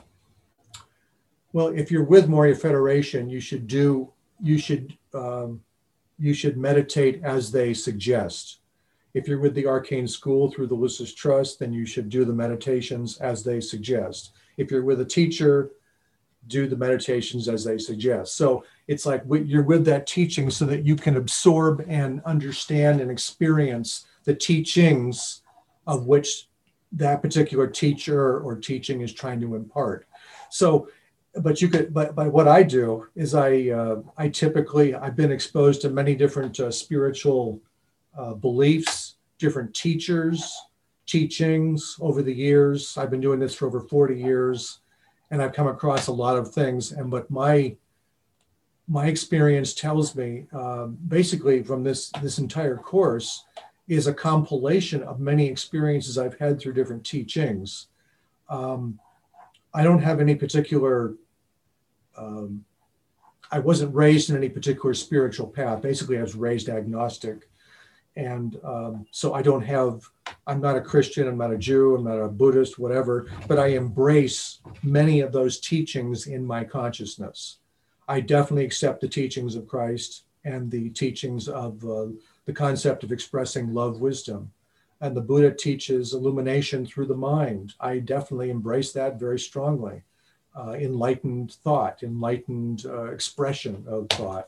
if you're with Moria Federation, you should meditate as they suggest. If you're with the Arcane School through the Lucis Trust, then you should do the meditations as they suggest. If you're with a teacher, do the meditations as they suggest. So it's like you're with that teaching so that you can absorb and understand and experience the teachings of which that particular teacher or teaching is trying to impart. So, but what I do is I've been exposed to many different spiritual beliefs, different teachers, teachings over the years. I've been doing this for over 40 years, and I've come across a lot of things. And what my experience tells me, basically from this entire course, is a compilation of many experiences I've had through different teachings. I don't have any particular, I wasn't raised in any particular spiritual path. Basically, I was raised agnostic. And so I'm not a Christian, I'm not a Jew, I'm not a Buddhist, whatever, but I embrace many of those teachings in my consciousness. I definitely accept the teachings of Christ and the teachings of the concept of expressing love, wisdom. And the Buddha teaches illumination through the mind. I definitely embrace that very strongly. Enlightened thought, enlightened expression of thought.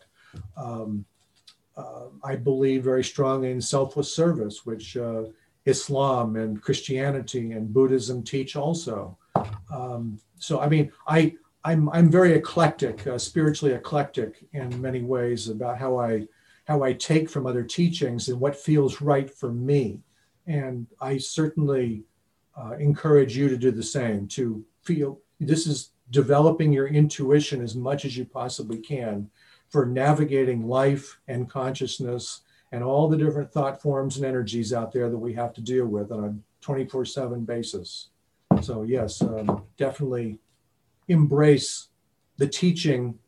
I believe very strongly in selfless service, which Islam and Christianity and Buddhism teach also. So, I mean, I'm very eclectic, spiritually eclectic in many ways about how I take from other teachings and what feels right for me. And I certainly encourage you to do the same, to feel this is developing your intuition as much as you possibly can for navigating life and consciousness and all the different thought forms and energies out there that we have to deal with on a 24/7 basis. So yes, definitely embrace the teaching,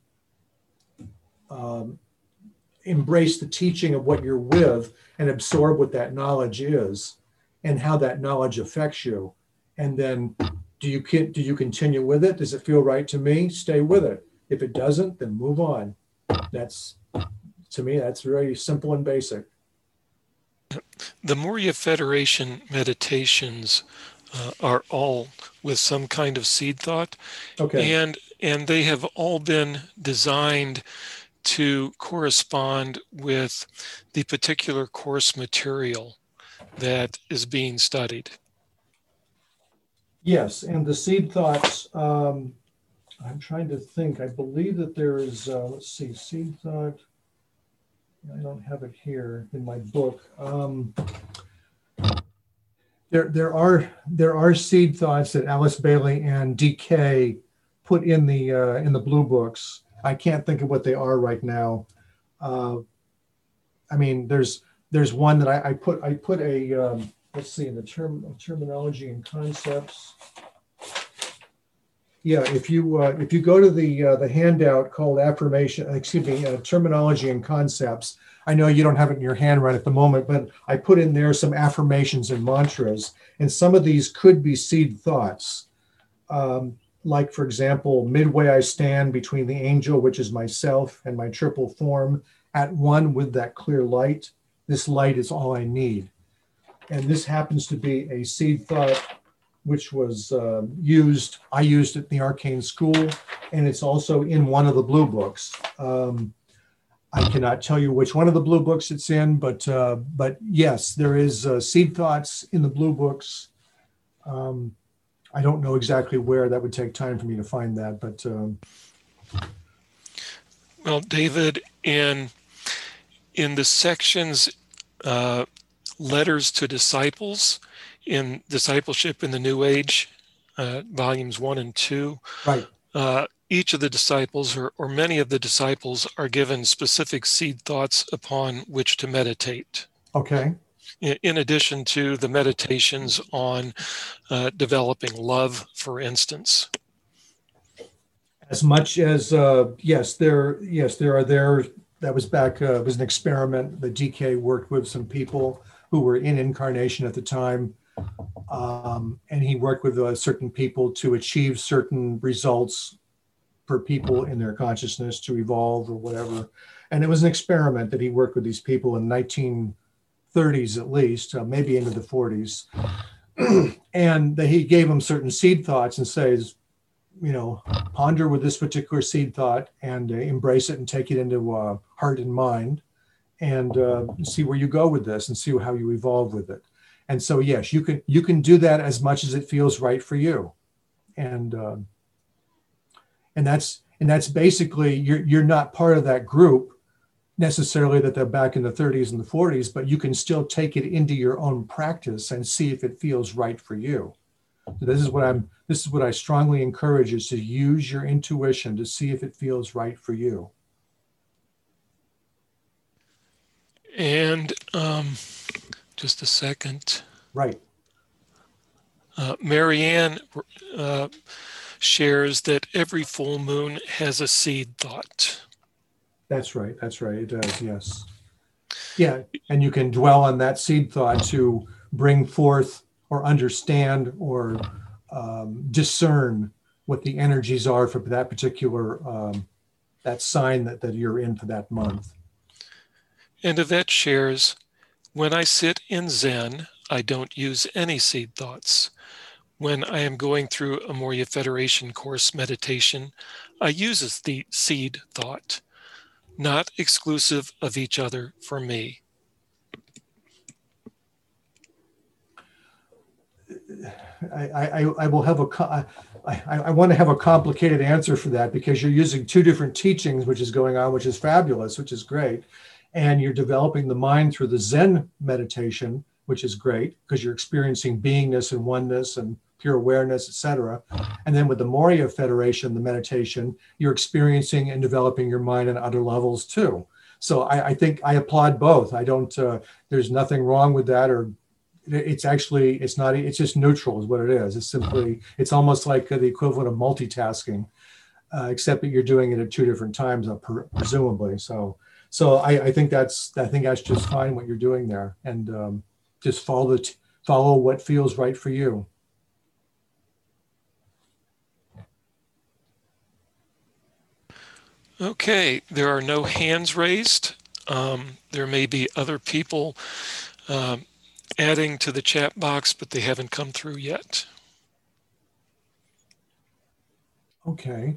embrace the teaching of what you're with and absorb what that knowledge is and how that knowledge affects you. And then do you continue with it? Does it feel right to me? Stay with it. If it doesn't, then move on. That's, to me, that's very simple and basic. The Moria Federation meditations are all with some kind of seed thought. Okay. And they have all been designed to correspond with the particular course material that is being studied. Yes, and the seed thoughts, I'm trying to think. I believe that there is, let's see, seed thought. I don't have it here in my book. There are seed thoughts that Alice Bailey and DK put in the blue books. I can't think of what they are right now. I mean, there's one that I put a let's see, in the terminology and concepts. Yeah, if you go to the handout called terminology and concepts. I know you don't have it in your hand right at the moment, but I put in there some affirmations and mantras, and some of these could be seed thoughts. Like, for example, midway I stand between the angel, which is myself, and my triple form, at one with that clear light. This light is all I need. And this happens to be a seed thought which was used. I used it in the Arcane School, and it's also in one of the blue books. I cannot tell you which one of the blue books it's in, but yes, there is seed thoughts in the blue books. I don't know exactly where. That would take time for me to find that, but. Well, David, in the sections, Letters to Disciples, in Discipleship in the New Age, volumes 1 and 2. Right. Each of the disciples, or many of the disciples, are given specific seed thoughts upon which to meditate. Okay. In addition to the meditations on developing love, for instance. As much as yes, there are there. That was back. It was an experiment. The DK worked with some people who were in incarnation at the time. And he worked with certain people to achieve certain results for people in their consciousness to evolve or whatever. And it was an experiment that he worked with these people in 1930s at least, maybe into the 40s. And he gave them certain seed thoughts and says, ponder with this particular seed thought and embrace it and take it into heart and mind and see where you go with this and see how you evolve with it. And so, yes, you can do that as much as it feels right for you. And that's basically, you're not part of that group necessarily that they're back in the 30s and the 40s, but you can still take it into your own practice and see if it feels right for you. So this is what I strongly encourage, is to use your intuition to see if it feels right for you. And just a second. Right. Marianne shares that every full moon has a seed thought. That's right. It does, yes. Yeah, and you can dwell on that seed thought to bring forth or understand or discern what the energies are for that particular, that sign that you're in for that month. And Yvette shares, when I sit in Zen, I don't use any seed thoughts. When I am going through a Moria Federation course meditation, I use the seed thought, not exclusive of each other for me. I will have I want to have a complicated answer for that, because you're using two different teachings, which is going on, which is fabulous, which is great. And you're developing the mind through the Zen meditation, which is great because you're experiencing beingness and oneness and pure awareness, etc. And then with the Moria Federation, the meditation, you're experiencing and developing your mind on other levels too. So I think I applaud both. I don't, there's nothing wrong with that, or it's actually, it's not, it's just neutral is what it is. It's simply, it's almost like the equivalent of multitasking, except that you're doing it at two different times, presumably. So I think that's just fine what you're doing there, and just follow what feels right for you. Okay, there are no hands raised. There may be other people adding to the chat box, but they haven't come through yet. Okay.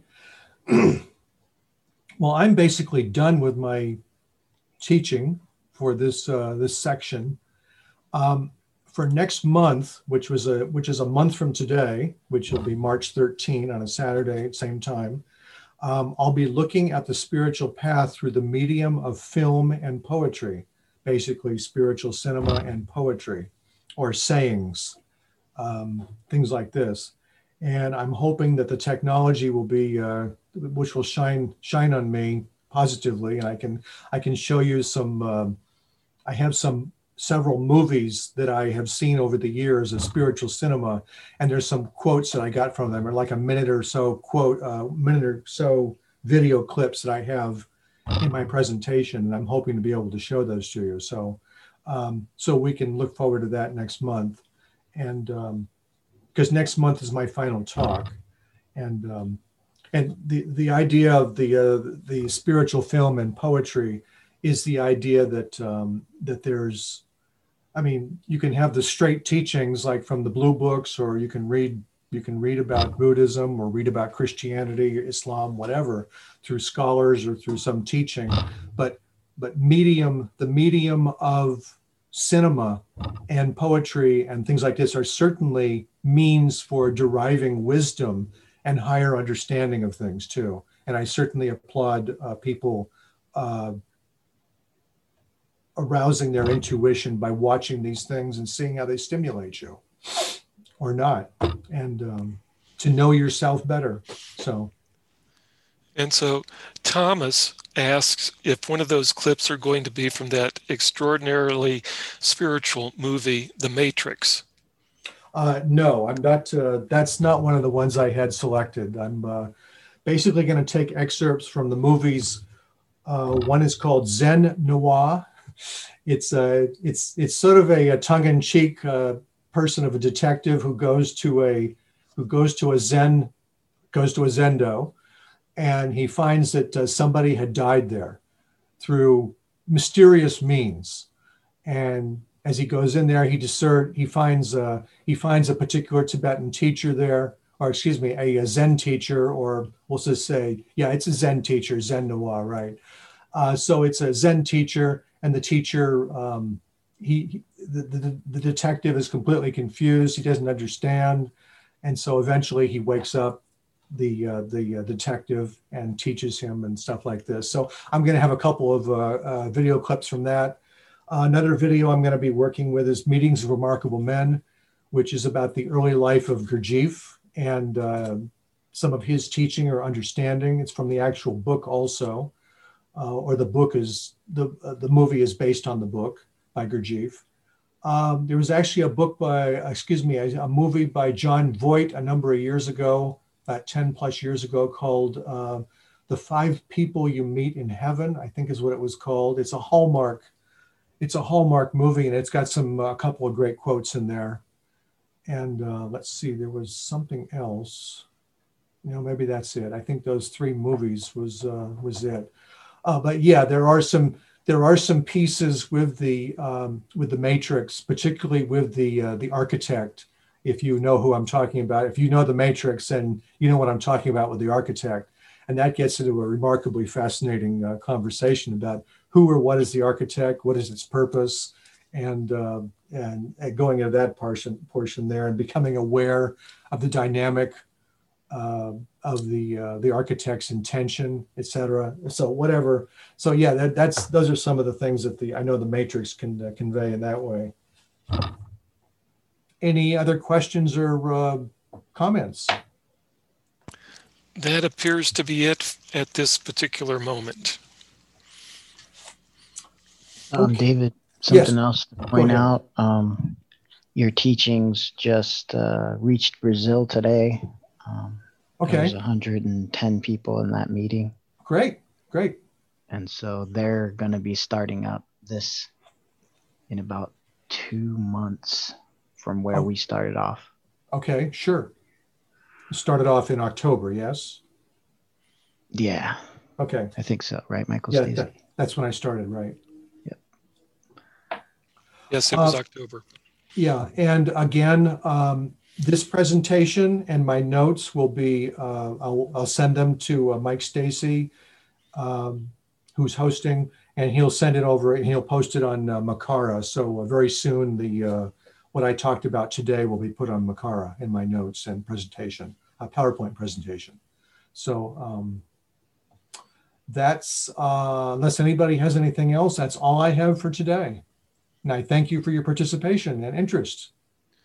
Well, I'm basically done with my teaching for this this section. For next month, which is a month from today, which will be March 13 on a Saturday at same time, I'll be looking at the spiritual path through the medium of film and poetry, basically spiritual cinema and poetry, or sayings, things like this. And I'm hoping that the technology will be, which will shine on me positively, and I can show you some. I have several movies that I have seen over the years of spiritual cinema, and there's some quotes that I got from them, or like a minute or so video clips that I have in my presentation, and I'm hoping to be able to show those to you. So, so we can look forward to that next month, and because next month is my final talk, and the idea of the spiritual film and poetry is the idea that that there's, I mean, you can have the straight teachings like from the blue books, or you can read about Buddhism or read about Christianity, Islam, whatever, through scholars or through some teaching. But the medium of cinema and poetry and things like this are certainly means for deriving wisdom and higher understanding of things too. And I certainly applaud people arousing their intuition by watching these things and seeing how they stimulate you or not, and to know yourself better. And so Thomas asks if one of those clips are going to be from that extraordinarily spiritual movie, The Matrix. No, I'm not. That's not one of the ones I had selected. I'm basically going to take excerpts from the movies. One is called Zen Noir. It's sort of a tongue-in-cheek person of a detective who goes to a zendo, and he finds that somebody had died there through mysterious means. And as he goes in there, he finds a particular Tibetan teacher there, or excuse me, a Zen teacher, or we'll just say, yeah, it's a Zen teacher, Zen Noir, right? So it's a Zen teacher, and the teacher, the detective is completely confused. He doesn't understand, and so eventually he wakes up the detective and teaches him and stuff like this. So I'm going to have a couple of video clips from that. Another video I'm going to be working with is Meetings of Remarkable Men, which is about the early life of Gurdjieff and some of his teaching or understanding. It's from the actual book also, or the book is, the movie is based on the book by Gurdjieff. There was actually a movie by John Voight a number of years ago, about 10 plus years ago, called The 5 People You Meet in Heaven, I think is what it was called. It's a Hallmark movie, and it's got a couple of great quotes in there. And let's see, there was something else. Maybe that's it. I think those 3 movies was it. But yeah, there are some pieces with the Matrix, particularly with the architect. If you know who I'm talking about, if you know the Matrix, then you know what I'm talking about with the architect, and that gets into a remarkably fascinating conversation about who or what is the architect, what is its purpose, and going into that portion there, and becoming aware of the dynamic of the architect's intention, etc. So yeah, those are some of the things that I know the Matrix can convey in that way. Any other questions or comments? That appears to be it at this particular moment. Okay. David, Yes. something else to Go point ahead. out. Your teachings just reached Brazil today. There's Okay, 110 people in that meeting. great. And so they're going to be starting up this in about 2 months from where Oh. we started off. Okay, sure. Started off in October, yes? Yeah, Okay. I think so. Right, Michael Yeah, Stacey? that's when I started, right? Yes, it was October. Yeah, and again, this presentation and my notes will be, I'll send them to Mike Stacey, who's hosting, and he'll send it over and he'll post it on Makara. So very soon, what I talked about today will be put on Makara in my notes and presentation, a PowerPoint presentation. So that's, unless anybody has anything else, that's all I have for today. And I thank you for your participation and interest.